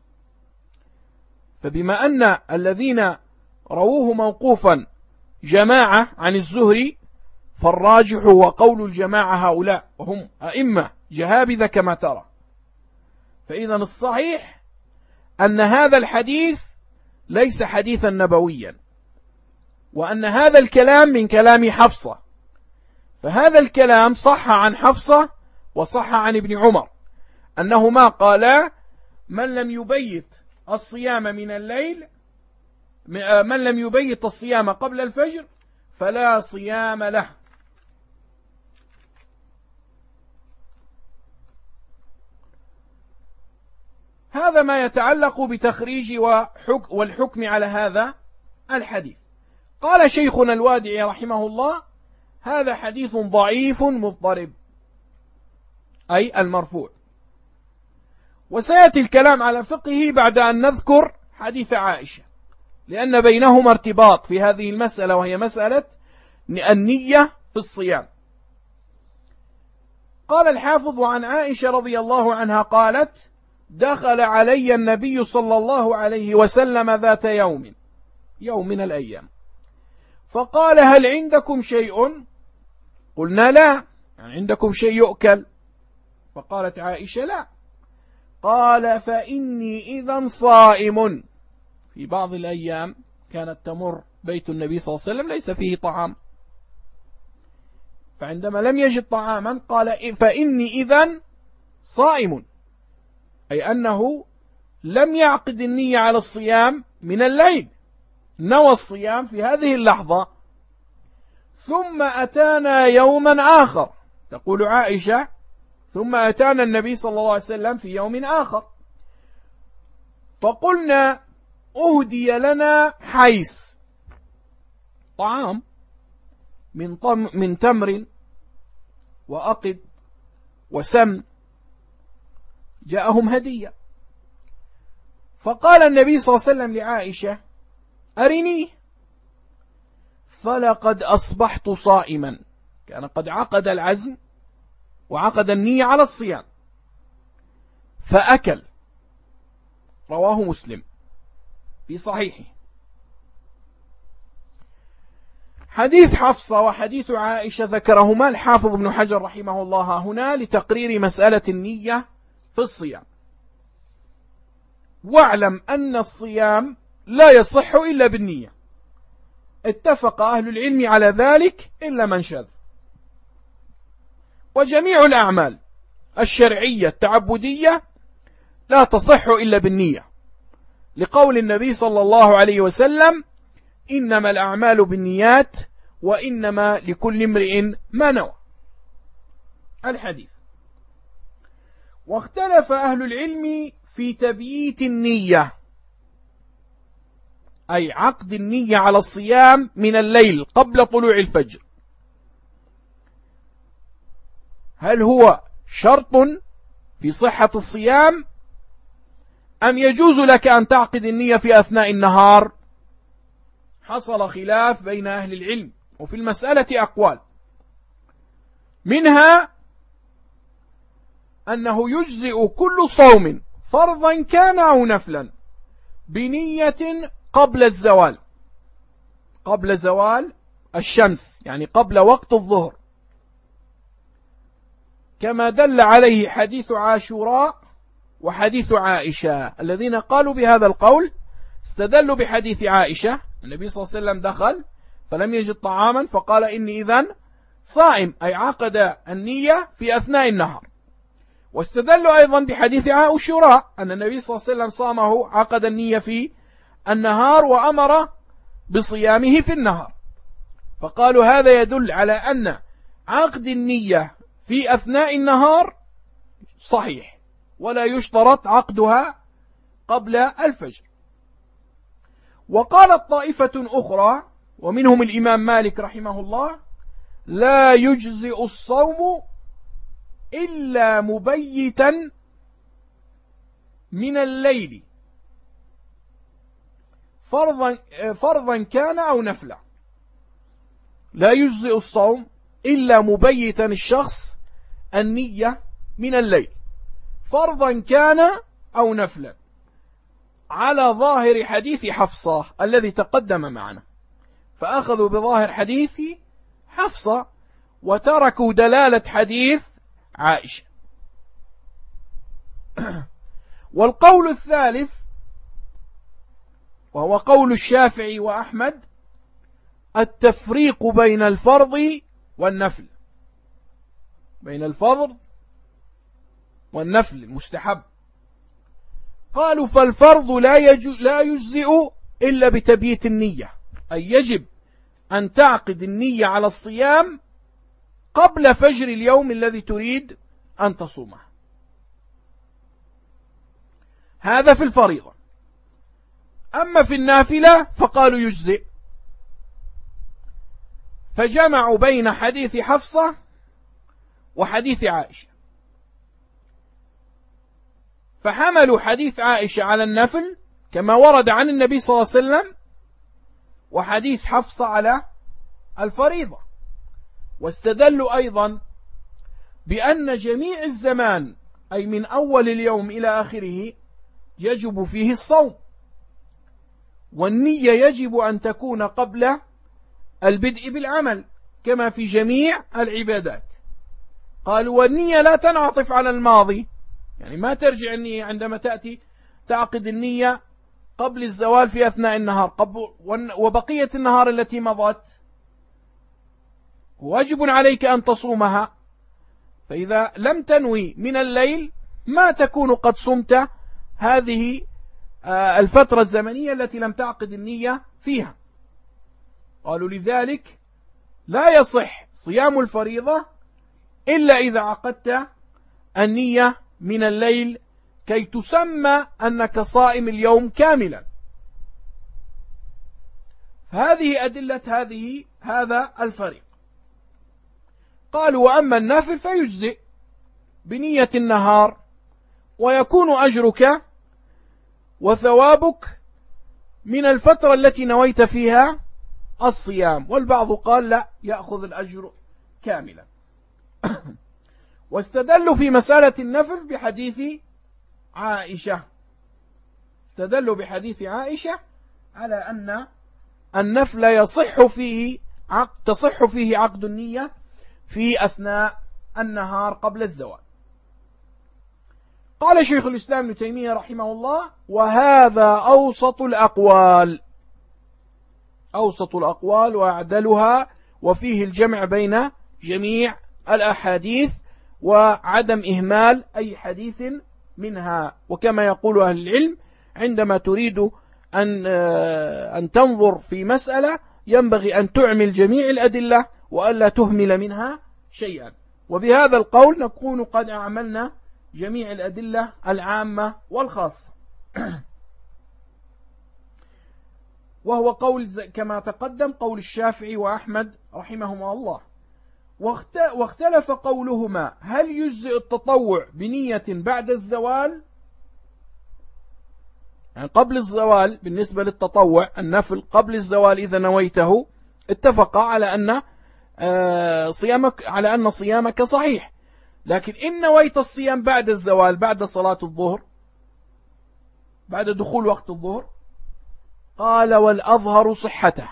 فبما أن الذين رووه موقوفا جماعة عن الزهري، فالراجح هو قول الجماعة هؤلاء، وهم أئمة جهابذة كما ترى. فإذا الصحيح أن هذا الحديث ليس حديثا نبويا، وأن هذا الكلام من كلام حفصة. فهذا الكلام صح عن حفصة وصح عن ابن عمر أنهما قالا من لم يبيت الصيام من الليل، من لم يبيت الصيام قبل الفجر فلا صيام له. هذا ما يتعلق بتخريج والحكم على هذا الحديث. قال شيخنا الوادعي رحمه الله هذا حديث ضعيف مضطرب، أي المرفوع. وسيأتي الكلام على فقهه بعد أن نذكر حديث عائشة، لأن بينهما ارتباط في هذه المسألة، وهي مسألة النية في الصيام. قال الحافظ عن عائشة رضي الله عنها قالت دخل علي النبي صلى الله عليه وسلم ذات يوم من الأيام فقال هل عندكم شيء؟ قلنا لا، يعني عندكم شيء يؤكل؟ فقالت عائشة لا. قال فإني إذا صائم. في بعض الأيام كانت تمر بيت النبي صلى الله عليه وسلم ليس فيه طعام، فعندما لم يجد طعاما قال فإني إذا صائم، أي أنه لم يعقد النية على الصيام من الليل، نوى الصيام في هذه اللحظة. ثم أتانا يوما آخر، تقول عائشة ثم أتانا النبي صلى الله عليه وسلم في يوم آخر فقلنا أهدي لنا حيس، طعام من تمر وأقد وسمن، جاءهم هدية. فقال النبي صلى الله عليه وسلم لعائشة أرني، فلقد أصبحت صائما. كان قد عقد العزم وعقد النية على الصيام فأكل. رواه مسلم في صحيحه. حديث حفصة وحديث عائشة ذكرهما الحافظ ابن حجر رحمه الله هنا لتقرير مسألة النية في الصيام. واعلم أن الصيام لا يصح إلا بالنية، اتفق أهل العلم على ذلك إلا من شذ. وجميع الأعمال الشرعية التعبدية لا تصح إلا بالنية، لقول النبي صلى الله عليه وسلم: إنما الأعمال بالنيات وإنما لكل امرئ ما نوى. الحديث. واختلف أهل العلم في تبييت النية، أي عقد النية على الصيام من الليل قبل طلوع الفجر، هل هو شرط في صحة الصيام أم يجوز لك أن تعقد النية في أثناء النهار؟ حصل خلاف بين أهل العلم، وفي المسألة أقوال، منها أنه يجزئ كل صوم فرضا كان أو نفلا بنية قبل الزوال، قبل زوال الشمس، يعني قبل وقت الظهر، كما دل عليه حديث عاشوراء وحديث عائشة. الذين قالوا بهذا القول استدلوا بحديث عائشة: النبي صلى الله عليه وسلم دخل فلم يجد طعاما فقال إني إذن صائم، أي عقد النية في أثناء النهار. واستدلوا أيضا بحديث عاشوراء أن النبي صلى الله عليه وسلم صامه، عقد النية في النهار وأمر بصيامه في النهار، فقالوا هذا يدل على أن عقد النية في أثناء النهار صحيح، ولا يشترط عقدها قبل الفجر. وقالت طائفة أخرى ومنهم الإمام مالك رحمه الله: لا يجزئ الصوم إلا مبيتا من الليل فرضا كان أو نفلا. لا يجزئ الصوم إلا مبيتا الشخص النية من الليل فرضا كان أو نفلا، على ظاهر حديث حفصة الذي تقدم معنا، فأخذوا بظاهر حديث حفصة وتركوا دلالة حديث عائشة. والقول الثالث وهو قول الشافعي وأحمد: التفريق بين الفرض والنفل، بين الفرض والنفل المستحب. قالوا فالفرض لا يجزئ إلا بتبييت النية، أي يجب أن تعقد النية على الصيام قبل فجر اليوم الذي تريد أن تصومه. هذا في الفريضة. أما في النافلة فقالوا يجزئ، فجمعوا بين حديث حفصة وحديث عائشة، فحملوا حديث عائشة على النفل كما ورد عن النبي صلى الله عليه وسلم، وحديث حفصة على الفريضة. واستدلوا أيضا بأن جميع الزمان، أي من أول اليوم إلى آخره، يجب فيه الصوم، والنية يجب أن تكون قبل البدء بالعمل كما في جميع العبادات. قالوا والنية لا تنعطف على الماضي، يعني ما ترجع النية عندما تأتي تعقد النية قبل الزوال في أثناء النهار، وبقية النهار التي مضت واجب عليك أن تصومها، فإذا لم تنوي من الليل ما تكون قد صمت هذه الفترة الزمنية التي لم تعقد النية فيها. قالوا لذلك لا يصح صيام الفريضة إلا إذا عقدت النية من الليل كي تسمى أنك صائم اليوم كاملا. فهذه أدلة هذا الفريق. قالوا وأما النافل فيجزئ بنية النهار، ويكون أجرك وثوابك من الفترة التي نويت فيها الصيام. والبعض قال لا، يأخذ الأجر كاملا. واستدلوا في مسألة النفل بحديث عائشة، استدلوا بحديث عائشة على أن النفل يصح فيه تصح فيه عقد النية في أثناء النهار قبل الزوال. قال شيخ الإسلام ابن تيمية رحمه الله: وهذا أوسط الأقوال، أوسط الأقوال وأعدلها، وفيه الجمع بين جميع الأحاديث وعدم إهمال أي حديث منها. وكما يقول أهل العلم: عندما تريد أن تنظر في مسألة ينبغي أن تعمل جميع الأدلة وألا تهمل منها شيئا. وبهذا القول نكون قد أعملنا جميع الأدلة العامة والخاصة. وهو قول كما تقدم قول الشافعي وأحمد رحمهما الله. واختلف قولهما: هل يجزئ التطوع بنية بعد الزوال؟ يعني قبل الزوال بالنسبة للتطوع النفل قبل الزوال إذا نويته اتفق على أن صيامك صحيح. لكن إن نويت الصيام بعد الزوال بعد صلاة الظهر بعد دخول وقت الظهر، قال: والأظهر صحته،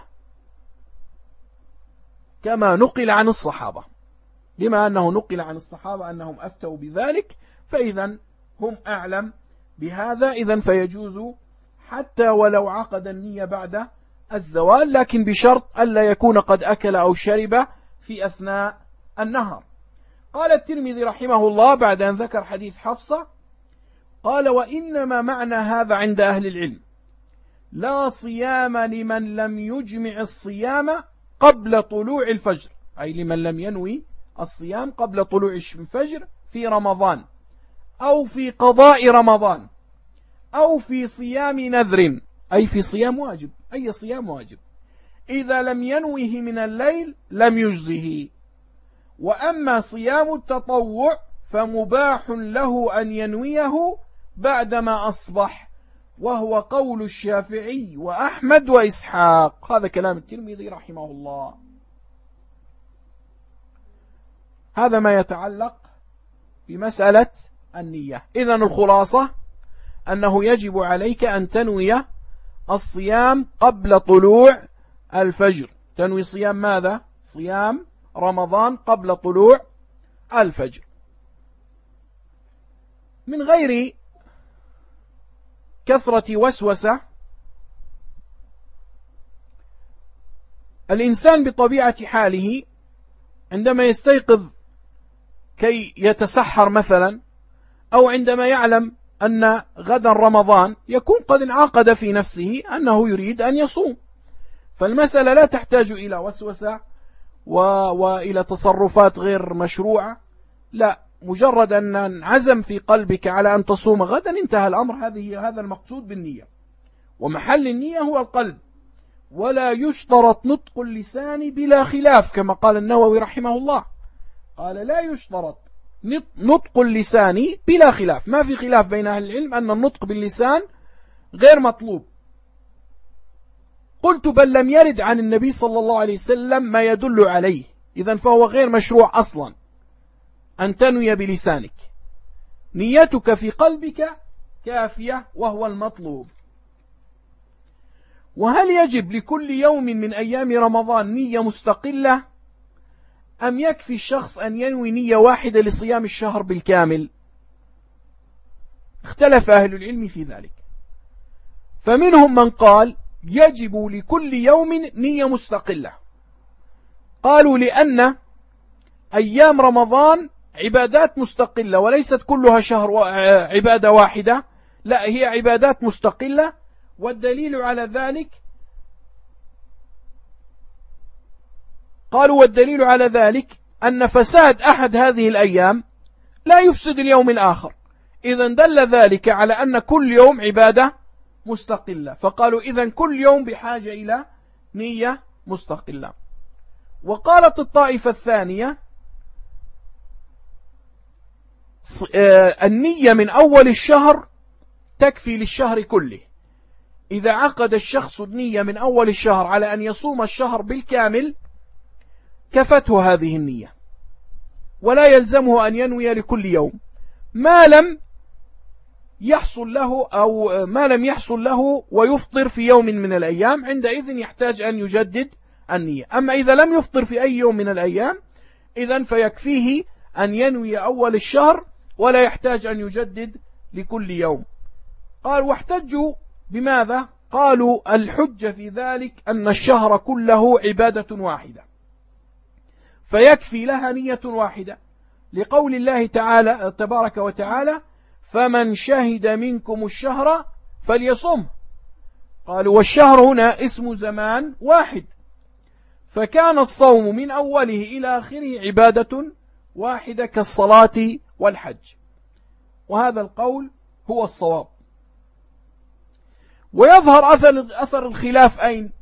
كما نقل عن الصحابة. بما أنه نقل عن الصحابة أنهم أفتوا بذلك فإذا هم أعلم بهذا، إذن فيجوز حتى ولو عقد النية بعد الزوال، لكن بشرط ألا يكون قد أكل أو شرب في أثناء النهار. قال الترمذي رحمه الله بعد أن ذكر حديث حفصة قال: وإنما معنى هذا عند أهل العلم لا صيام لمن لم يجمع الصيام قبل طلوع الفجر، أي لمن لم ينوي الصيام قبل طلوع الفجر في رمضان أو في قضاء رمضان أو في صيام نذر، أي في صيام واجب، أي صيام واجب، إذا لم ينوه من الليل لم يجزه. وأما صيام التطوع فمباح له أن ينويه بعدما أصبح، وهو قول الشافعي وأحمد وإسحاق. هذا كلام الترمذي رحمه الله. هذا ما يتعلق بمسألة النية. إذن الخلاصة أنه يجب عليك أن تنوي الصيام قبل طلوع الفجر. تنوي صيام ماذا؟ صيام رمضان قبل طلوع الفجر من غير كثرة وسوسة. الإنسان بطبيعة حاله عندما يستيقظ كي يتسحر مثلا، أو عندما يعلم أن غدا رمضان، يكون قد انعقد في نفسه أنه يريد أن يصوم، فالمسألة لا تحتاج إلى وسوسة وإلى تصرفات غير مشروعة، لا، مجرد أن عزم في قلبك على أن تصوم غدا انتهى الأمر. هذا المقصود بالنية، ومحل النية هو القلب، ولا يشترط نطق اللسان بلا خلاف، كما قال النووي رحمه الله، قال: لا يشترط نطق اللسان بلا خلاف، ما في خلاف بين أهل العلم أن النطق باللسان غير مطلوب. قلت: بل لم يرد عن النبي صلى الله عليه وسلم ما يدل عليه، إذن فهو غير مشروع أصلا أن تنوي بلسانك، نيتك في قلبك كافية وهو المطلوب. وهل يجب لكل يوم من أيام رمضان نية مستقلة، أم يكفي الشخص أن ينوي نية واحدة لصيام الشهر بالكامل؟ اختلف أهل العلم في ذلك، فمنهم من قال يجب لكل يوم نية مستقلة، قالوا لأن أيام رمضان عبادات مستقلة وليست كلها شهر عبادة واحدة، لا، هي عبادات مستقلة. والدليل على ذلك قالوا: والدليل على ذلك أن فساد أحد هذه الأيام لا يفسد اليوم الآخر، إذن دل ذلك على أن كل يوم عبادة مستقلة، فقالوا إذن كل يوم بحاجة إلى نية مستقلة. وقالت الطائفة الثانية: النية من أول الشهر تكفي للشهر كله، إذا عقد الشخص النية من أول الشهر على أن يصوم الشهر بالكامل كفته هذه النية، ولا يلزمه أن ينوي لكل يوم، ما لم يحصل له ويفطر في يوم من الأيام، عندئذ يحتاج أن يجدد النية. أما إذا لم يفطر في أي يوم من الأيام إذن فيكفيه أن ينوي أول الشهر ولا يحتاج أن يجدد لكل يوم. قال واحتجوا بماذا؟ قالوا الحجة في ذلك أن الشهر كله عبادة واحدة فيكفي لها نية واحدة، لقول الله تعالى تبارك وتعالى فمن شهد منكم الشهر فليصم. قالوا والشهر هنا اسم زمان واحد، فكان الصوم من أوله إلى آخره عبادة واحدة كالصلاة والحج، وهذا القول هو الصواب. ويظهر أثر الخلاف أين؟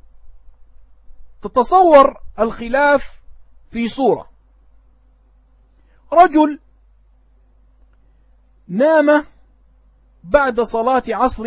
تتصور الخلاف في صورة: رجل نام بعد صلاة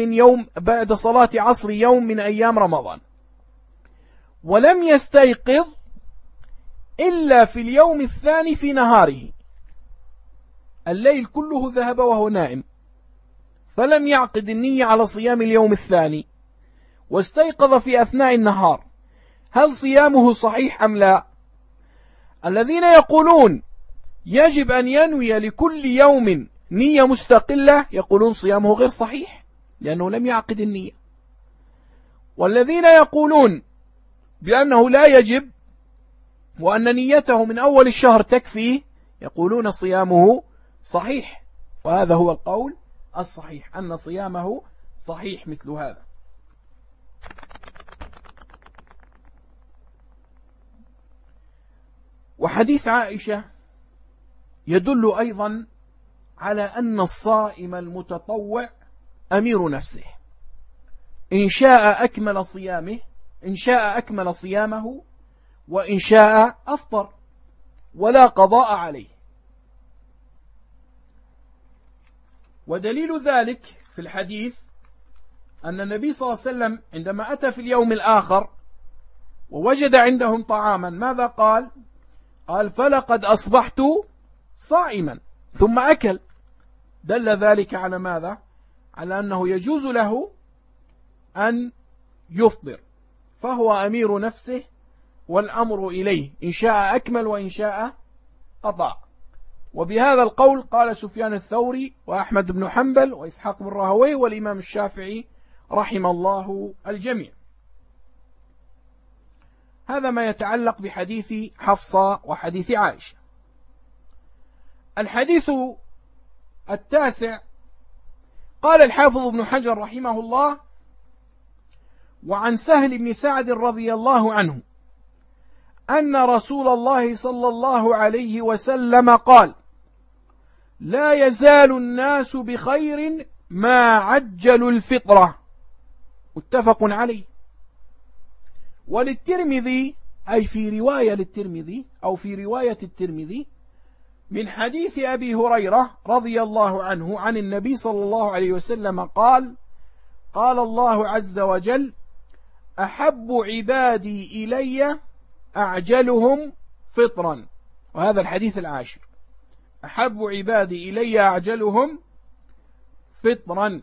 عصر يوم من أيام رمضان ولم يستيقظ إلا في اليوم الثاني في نهاره، الليل كله ذهب وهو نائم، فلم يعقد النية على صيام اليوم الثاني واستيقظ في أثناء النهار، هل صيامه صحيح أم لا؟ الذين يقولون يجب أن ينوي لكل يوم نية مستقلة يقولون صيامه غير صحيح لأنه لم يعقد النية. والذين يقولون بأنه لا يجب وأن نيته من أول الشهر تكفيه يقولون صيامه صحيح، وهذا هو القول الصحيح أن صيامه صحيح مثل هذا. وحديث عائشة يدل أيضا على أن الصائم المتطوع أمير نفسه، إن شاء أكمل صيامه وإن شاء أفطر ولا قضاء عليه. ودليل ذلك في الحديث أن النبي صلى الله عليه وسلم عندما أتى في اليوم الآخر ووجد عندهم طعاما ماذا قال؟ قال فلقد أصبحت صائما، ثم أكل. دل ذلك على ماذا؟ على أنه يجوز له أن يفطر، فهو أمير نفسه والأمر إليه، إن شاء أكمل وإن شاء قضى. وبهذا القول قال سفيان الثوري وأحمد بن حنبل وإسحاق بن راهويه والإمام الشافعي رحم الله الجميع. هذا ما يتعلق بحديث حفصة وحديث عائشة. الحديث التاسع قال الحافظ ابن حجر رحمه الله: وعن سهل بن سعد رضي الله عنه أن رسول الله صلى الله عليه وسلم قال: لا يزال الناس بخير ما عجلوا الفطرة، متفق عليه. وللترمذي أي في رواية للترمذي أو في رواية الترمذي من حديث أبي هريرة رضي الله عنه عن النبي صلى الله عليه وسلم قال: قال الله عز وجل: أحب عبادي إلي أعجلهم فطرا. وهذا الحديث العاشر: أحب عبادي إلي أعجلهم فطرا.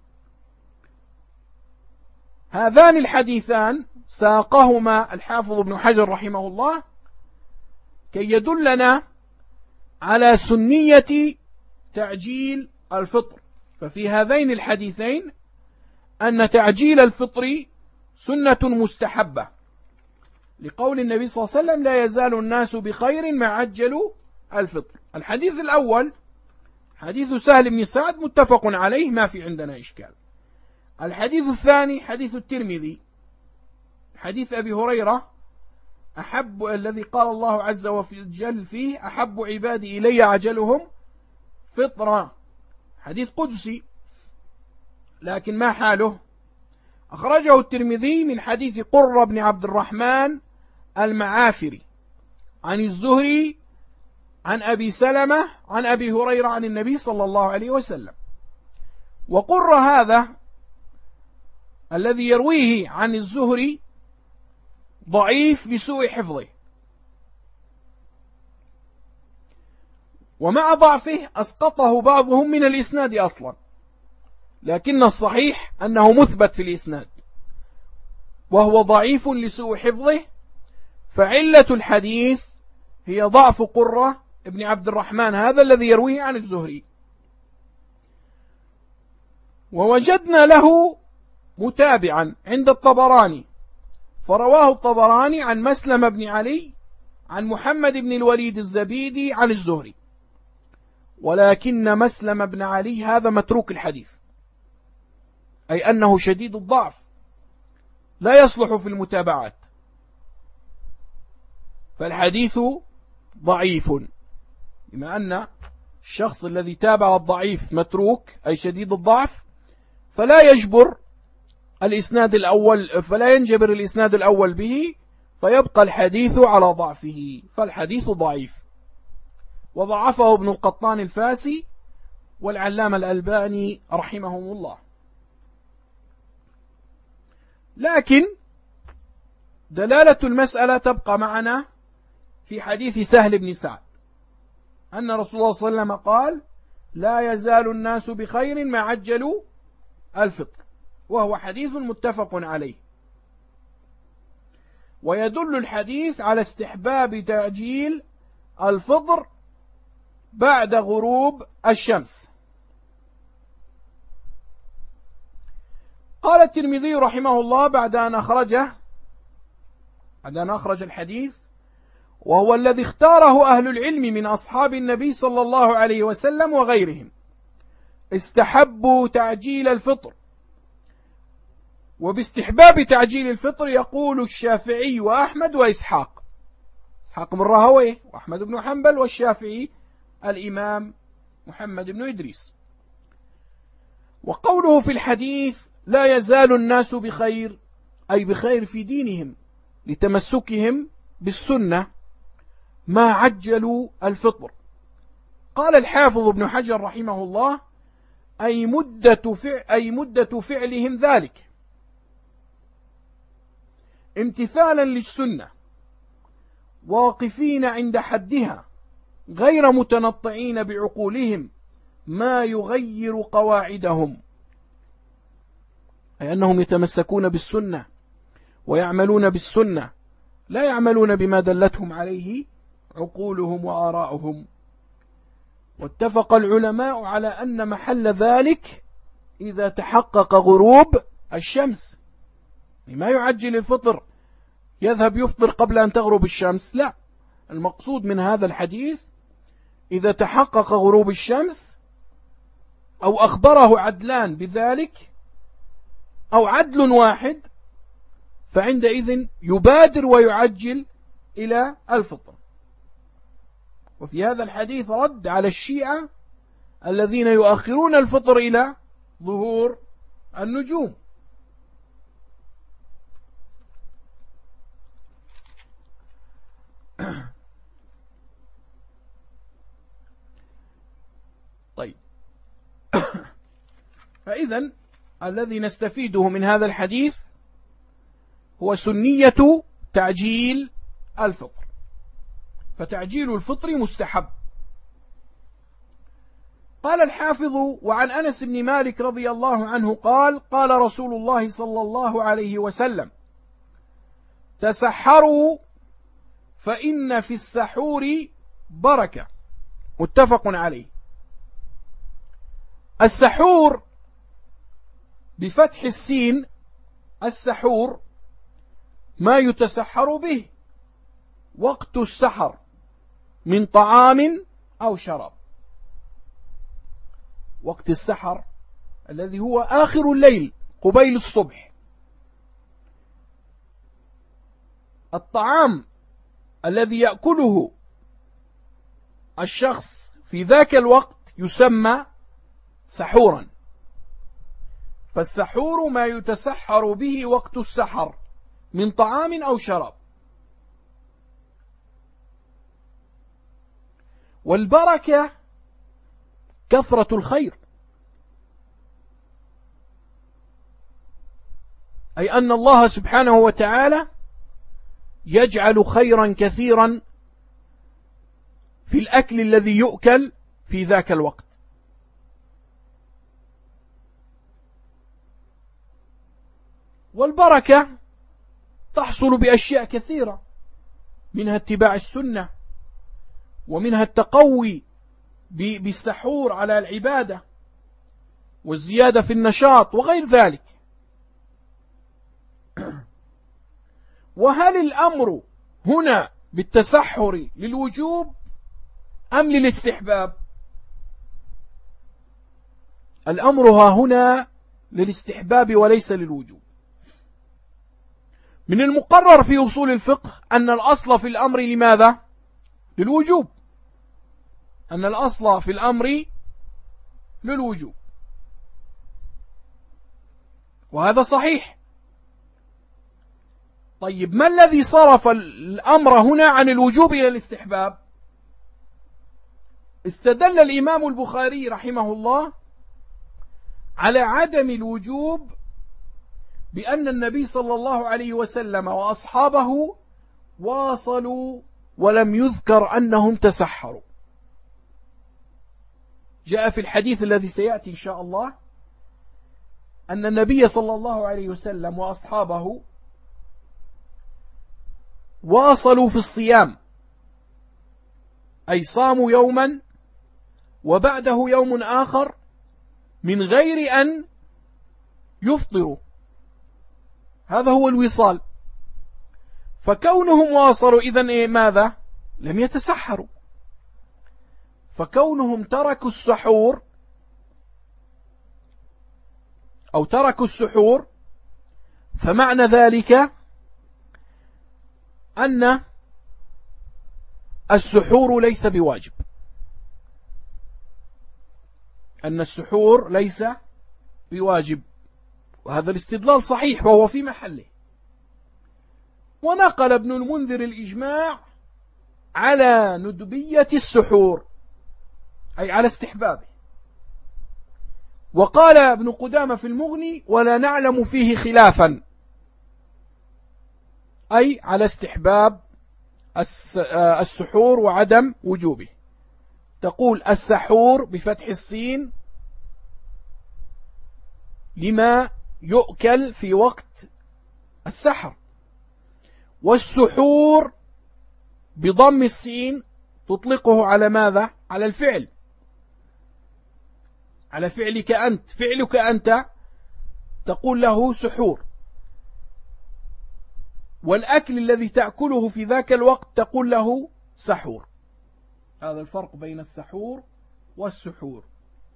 هذان الحديثان ساقهما الحافظ ابن حجر رحمه الله كي يدلنا على سنية تعجيل الفطر. ففي هذين الحديثين أن تعجيل الفطر سنة مستحبة، لقول النبي صلى الله عليه وسلم: لا يزال الناس بخير ما عجلوا الفطر. الحديث الأول حديث سهل بن سعد متفق عليه، ما في عندنا إشكال. الحديث الثاني حديث الترمذي حديث أبي هريرة الذي قال الله عز وجل فيه: أحب عبادي إلي عجلهم فطرا، حديث قدسي، لكن ما حاله؟ أخرجه الترمذي من حديث قرة بن عبد الرحمن المعافري عن الزهري عن أبي سلمة عن أبي هريرة عن النبي صلى الله عليه وسلم. وقرة هذا الذي يرويه عن الزهري ضعيف بسوء حفظه، ومع ضعفه أسقطه بعضهم من الإسناد أصلا، لكن الصحيح أنه مثبت في الإسناد، وهو ضعيف لسوء حفظه فعلة الحديث هي ضعف قرة ابن عبد الرحمن هذا الذي يرويه عن الزهري. ووجدنا له متابعا عند الطبراني، فرواه الطبراني عن مسلم بن علي عن محمد بن الوليد الزبيدي عن الزهري، ولكن مسلم بن علي هذا متروك الحديث، أي أنه شديد الضعف لا يصلح في المتابعات، فالحديث ضعيف، بما أن الشخص الذي تابع الضعيف متروك أي شديد الضعف، فلا ينجبر الإسناد الأول به، فيبقى الحديث على ضعفه، فالحديث ضعيف. وضعفه ابن القطان الفاسي والعلامة الألباني رحمهم الله. لكن دلالة المسألة تبقى معنا في حديث سهل بن سعد أن رسول الله صلى الله عليه وسلم قال: لا يزال الناس بخير ما عجلوا الفطر، وهو حديث متفق عليه. ويدل الحديث على استحباب تعجيل الفطر بعد غروب الشمس. قال الترمذي رحمه الله بعد أن أخرج الحديث: وهو الذي اختاره أهل العلم من أصحاب النبي صلى الله عليه وسلم وغيرهم، استحبوا تعجيل الفطر. وباستحباب تعجيل الفطر يقول الشافعي وأحمد وإسحاق بن راهويه وأحمد بن حنبل، والشافعي الإمام محمد بن إدريس. وقوله في الحديث: لا يزال الناس بخير، أي بخير في دينهم لتمسكهم بالسنة ما عجلوا الفطر. قال الحافظ ابن حجر رحمه الله: أي مدة فعلهم ذلك امتثالا للسنة، واقفين عند حدها، غير متنطعين بعقولهم ما يغير قواعدهم، أي أنهم يتمسكون بالسنة ويعملون بالسنة، لا يعملون بما دلتهم عليه عقولهم وآراؤهم. واتفق العلماء على أن محل ذلك إذا تحقق غروب الشمس، ما يعجل الفطر يذهب يفطر قبل أن تغرب الشمس، لا، المقصود من هذا الحديث إذا تحقق غروب الشمس أو أخبره عدلان بذلك أو عدل واحد، فعندئذ يبادر ويعجل إلى الفطر. وفي هذا الحديث رد على الشيعة الذين يؤخرون الفطر إلى ظهور النجوم. طيب، فإذا الذي نستفيده من هذا الحديث هو سنية تعجيل الفطر، فتعجيل الفطر مستحب. قال الحافظ: وعن أنس بن مالك رضي الله عنه قال: قال رسول الله صلى الله عليه وسلم: تسحروا فإن في السحور بركة. متفق عليه. السحور بفتح السين، السحور ما يتسحر به وقت السحر من طعام أو شراب. وقت السحر الذي هو آخر الليل قبيل الصبح. الطعام الذي يأكله الشخص في ذاك الوقت يسمى سحورا. فالسحور ما يتسحر به وقت السحر من طعام أو شراب. والبركة كثرة الخير، أي أن الله سبحانه وتعالى يجعل خيرا كثيرا في الأكل الذي يؤكل في ذاك الوقت. والبركة تحصل بأشياء كثيرة، منها اتباع السنة، ومنها التقوي بالسحور على العبادة والزيادة في النشاط وغير ذلك. وهل الأمر هنا بالتسحر للوجوب أم للاستحباب؟ الأمر هنا للاستحباب وليس للوجوب. من المقرر في أصول الفقه أن الأصل في الأمر لماذا؟ للوجوب، أن الأصل في الأمر للوجوب، وهذا صحيح. طيب ما الذي صرف الأمر هنا عن الوجوب إلى الاستحباب؟ استدل الإمام البخاري رحمه الله على عدم الوجوب بأن النبي صلى الله عليه وسلم وأصحابه واصلوا ولم يذكر أنهم تسحروا. جاء في الحديث الذي سيأتي إن شاء الله أن النبي صلى الله عليه وسلم وأصحابه واصلوا في الصيام، أي صاموا يوما وبعده يوم آخر من غير أن يفطروا، هذا هو الوصال. فكونهم واصلوا إذن ماذا؟ لم يتسحروا. فكونهم تركوا السحور أو تركوا السحور فمعنى ذلك أن السحور ليس بواجب، أن السحور ليس بواجب، وهذا الاستدلال صحيح وهو في محله. ونقل ابن المنذر الإجماع على ندبية السحور، أي على استحبابه. وقال ابن قدامة في المغني: ولا نعلم فيه خلافا، أي على استحباب السحور وعدم وجوبه. تقول السحور بفتح السين لما يؤكل في وقت السحر، والسحور بضم السين تطلقه على ماذا؟ على الفعل، على فعلك أنت، فعلك أنت تقول له سحور، والأكل الذي تأكله في ذاك الوقت تقول له سحور. هذا الفرق بين السحور والسحور.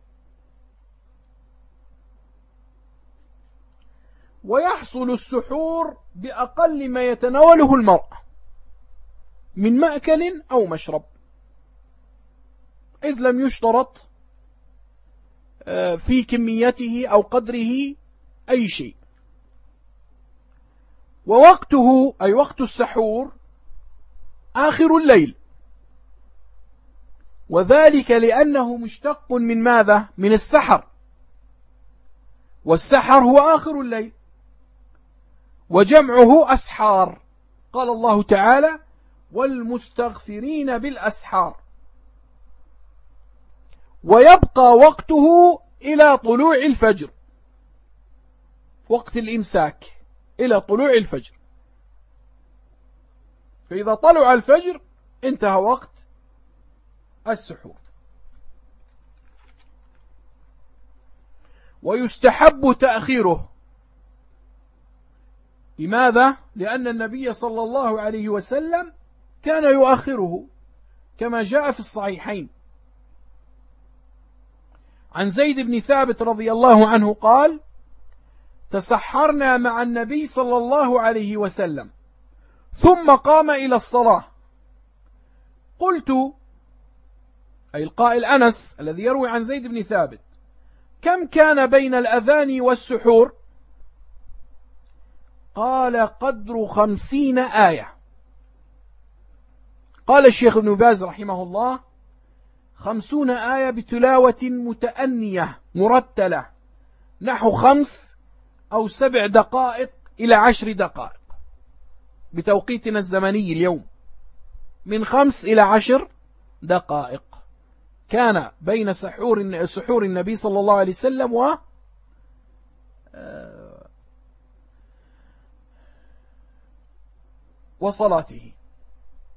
ويحصل السحور بأقل ما يتناوله المرء من مأكل أو مشرب، إذ لم يشترط في كميته أو قدره أي شيء. ووقته أي وقت السحور آخر الليل، وذلك لأنه مشتق من ماذا؟ من السحر، والسحر هو آخر الليل، وجمعه أسحار. قال الله تعالى: والمستغفرين بالأسحار. ويبقى وقته إلى طلوع الفجر، وقت الإمساك إلى طلوع الفجر، فإذا طلع الفجر انتهى وقت السحور. ويستحب تأخيره. لماذا؟ لأن النبي صلى الله عليه وسلم كان يؤخره كما جاء في الصحيحين عن زيد بن ثابت رضي الله عنه قال: تسحرنا مع النبي صلى الله عليه وسلم ثم قام إلى الصلاة. قلت، أي القائل أنس الذي يروي عن زيد بن ثابت: كم كان بين الأذان والسحور؟ قال: قدر 50 آية. قال الشيخ ابن باز رحمه الله: 50 آية بتلاوة متأنية مرتلة، نحو 5 أو 7 دقائق إلى 10 دقائق بتوقيتنا الزمني اليوم، من 5 إلى 10 دقائق كان بين سحور النبي صلى الله عليه وسلم وصلاته.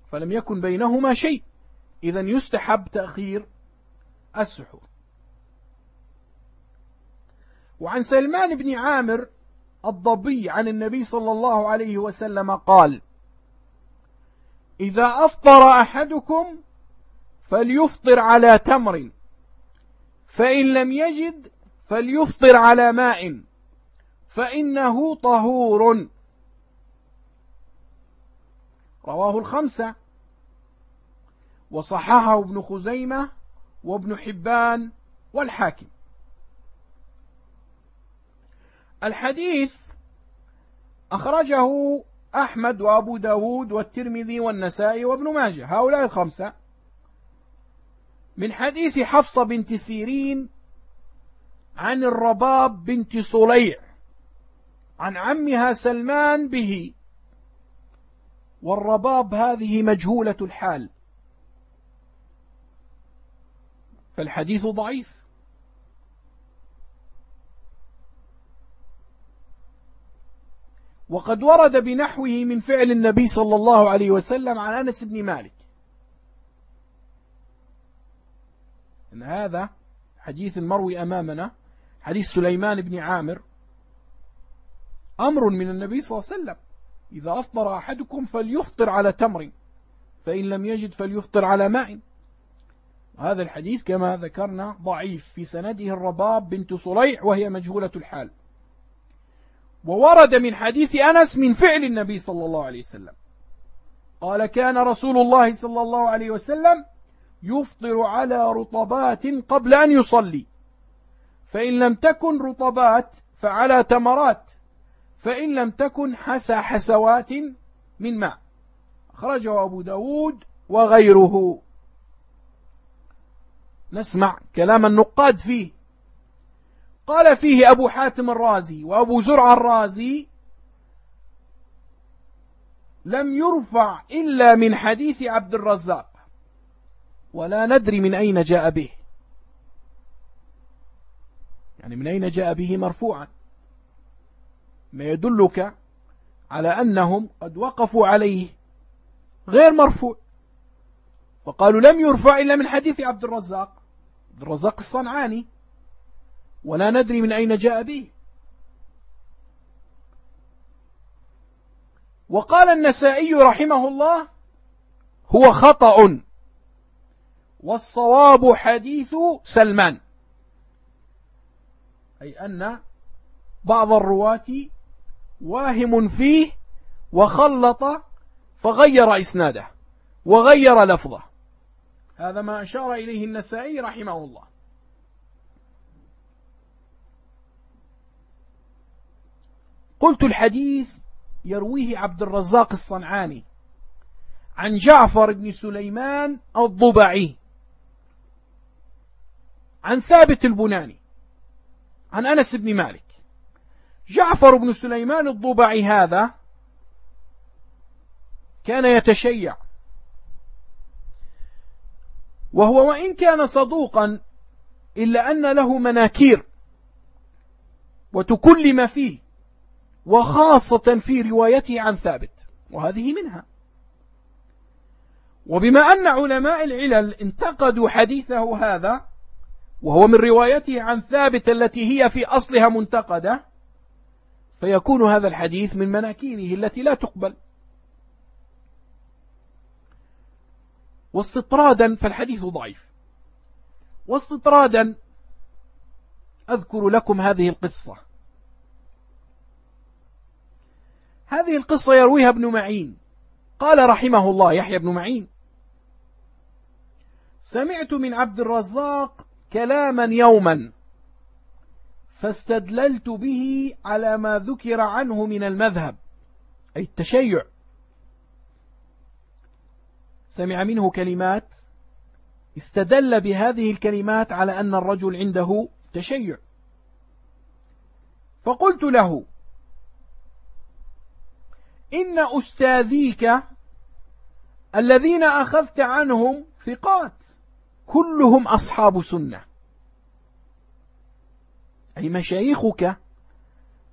فلم يكن بينهما شيء، إذن يستحب تأخير السحور. وعن سلمان بن عامر الضبي عن النبي صلى الله عليه وسلم قال: إذا أفطر أحدكم فليفطر على تمر، فإن لم يجد فليفطر على ماء، فإنه طهور. رواه الخمسة، وصححه ابن خزيمة وابن حبان والحاكم. الحديث أخرجه أحمد وأبو داود والترمذي والنسائي وابن ماجه، هؤلاء الخمسة، من حديث حفصة بنت سيرين عن الرباب بنت صليع عن عمها سلمان به، والرباب هذه مجهولة الحال، فالحديث ضعيف. وقد ورد بنحوه من فعل النبي صلى الله عليه وسلم عن أنس بن مالك، إن هذا حديث المروي أمامنا، حديث سليمان بن عامر، أمر من النبي صلى الله عليه وسلم: إذا أفطر أحدكم فليفطر على تمر، فإن لم يجد فليفطر على ماء. هذا الحديث كما ذكرنا ضعيف، في سنده الرباب بنت صليع وهي مجهولة الحال. وورد من حديث أنس من فعل النبي صلى الله عليه وسلم، قال: كان رسول الله صلى الله عليه وسلم يفطر على رطبات قبل أن يصلي، فإن لم تكن رطبات فعلى تمرات، فإن لم تكن حسى حسوات من ماء. أخرجه أبو داود وغيره. نسمع كلام النقاد فيه. قال فيه أبو حاتم الرازي وأبو زرع الرازي: لم يرفع إلا من حديث عبد الرزاق، ولا ندري من أين جاء به، يعني من أين جاء به مرفوعا، ما يدلك على أنهم قد وقفوا عليه غير مرفوع، وقالوا لم يرفع إلا من حديث عبد الرزاق الصنعاني، ولا ندري من أين جاء به. وقال النسائي رحمه الله: هو خطأ، والصواب حديث سلمان، أي أن بعض الرواة واهم فيه وخلط فغير إسناده وغير لفظه. هذا ما أشار إليه النسائي رحمه الله. قلت: الحديث يرويه عبد الرزاق الصنعاني عن جعفر بن سليمان الضبعي عن ثابت البناني عن أنس بن مالك. جعفر بن سليمان الضبعي هذا كان يتشيع، وهو وإن كان صدوقا إلا أن له مناكير وتكلم فيه، وخاصة في روايته عن ثابت، وهذه منها. وبما أن علماء العلل انتقدوا حديثه هذا، وهو من روايته عن ثابت التي هي في أصلها منتقدة، فيكون هذا الحديث من مناكيره التي لا تقبل. واستطرادا فالحديث ضعيف. واستطرادا أذكر لكم هذه القصة. هذه القصة يرويها ابن معين. قال رحمه الله يحيى بن معين: سمعت من عبد الرزاق كلاما يوما، فاستدللت به على ما ذكر عنه من المذهب، أي التشيع. سمع منه كلمات، استدل بهذه الكلمات على أن الرجل عنده تشيع. فقلت له: إن أستاذيك الذين أخذت عنهم ثقات، كلهم أصحاب سنة، أي مشايخك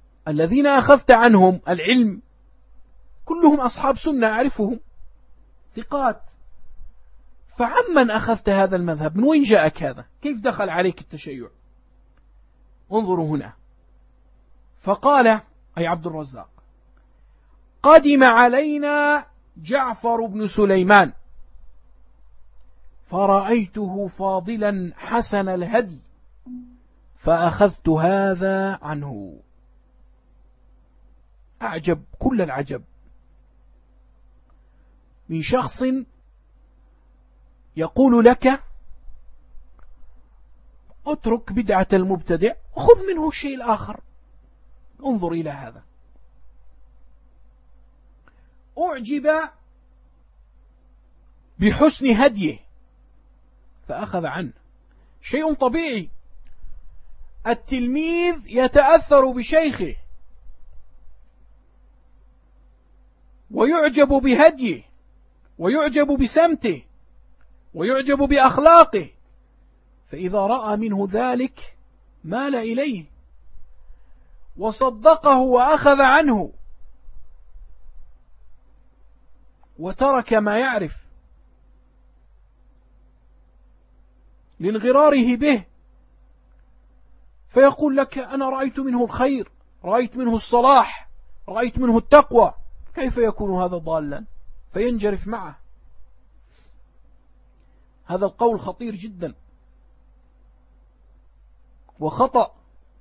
الذين أخذت عنهم العلم كلهم أصحاب سنة أعرفهم، ثقات. فعمن أخذت هذا المذهب؟ من وين جاءك هذا؟ كيف دخل عليك التشيع؟ انظروا هنا. فقال أي عبد الرزاق: قدم علينا جعفر بن سليمان فرأيته فاضلا حسن الهدي فأخذت هذا عنه. أعجب كل العجب من شخص يقول لك اترك بدعة المبتدع وخذ منه الشيء الآخر. انظر إلى هذا. أعجب بحسن هديه فأخذ عنه. شيء طبيعي، التلميذ يتأثر بشيخه ويعجب بهديه ويعجب بسمته ويعجب بأخلاقه، فإذا رأى منه ذلك مال إليه وصدقه وأخذ عنه وترك ما يعرف لانغراره به، فيقول لك أنا رأيت منه الخير، رأيت منه الصلاح، رأيت منه التقوى، كيف يكون هذا ضالا؟ فينجرف معه. هذا القول خطير جدا وخطأ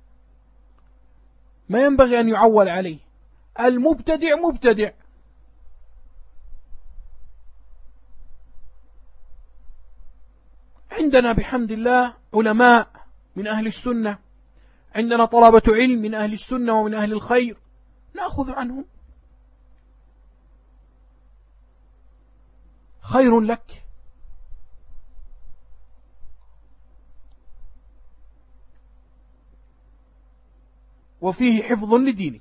ما ينبغي أن يعول عليه. المبتدع مبتدع، عندنا بحمد الله علماء من أهل السنة، عندنا طلبة علم من أهل السنة ومن أهل الخير، نأخذ عنهم، خير لك. وفيه حفظ لدينك.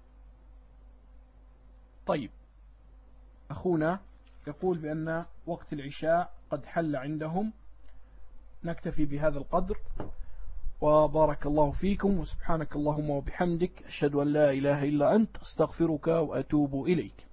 طيب، أخونا يقول بأن وقت العشاء قد حل عندهم، نكتفي بهذا القدر، وبارك الله فيكم، وسبحانك اللهم وبحمدك أشهد أن لا إله إلا أنت أستغفرك وأتوب إليك.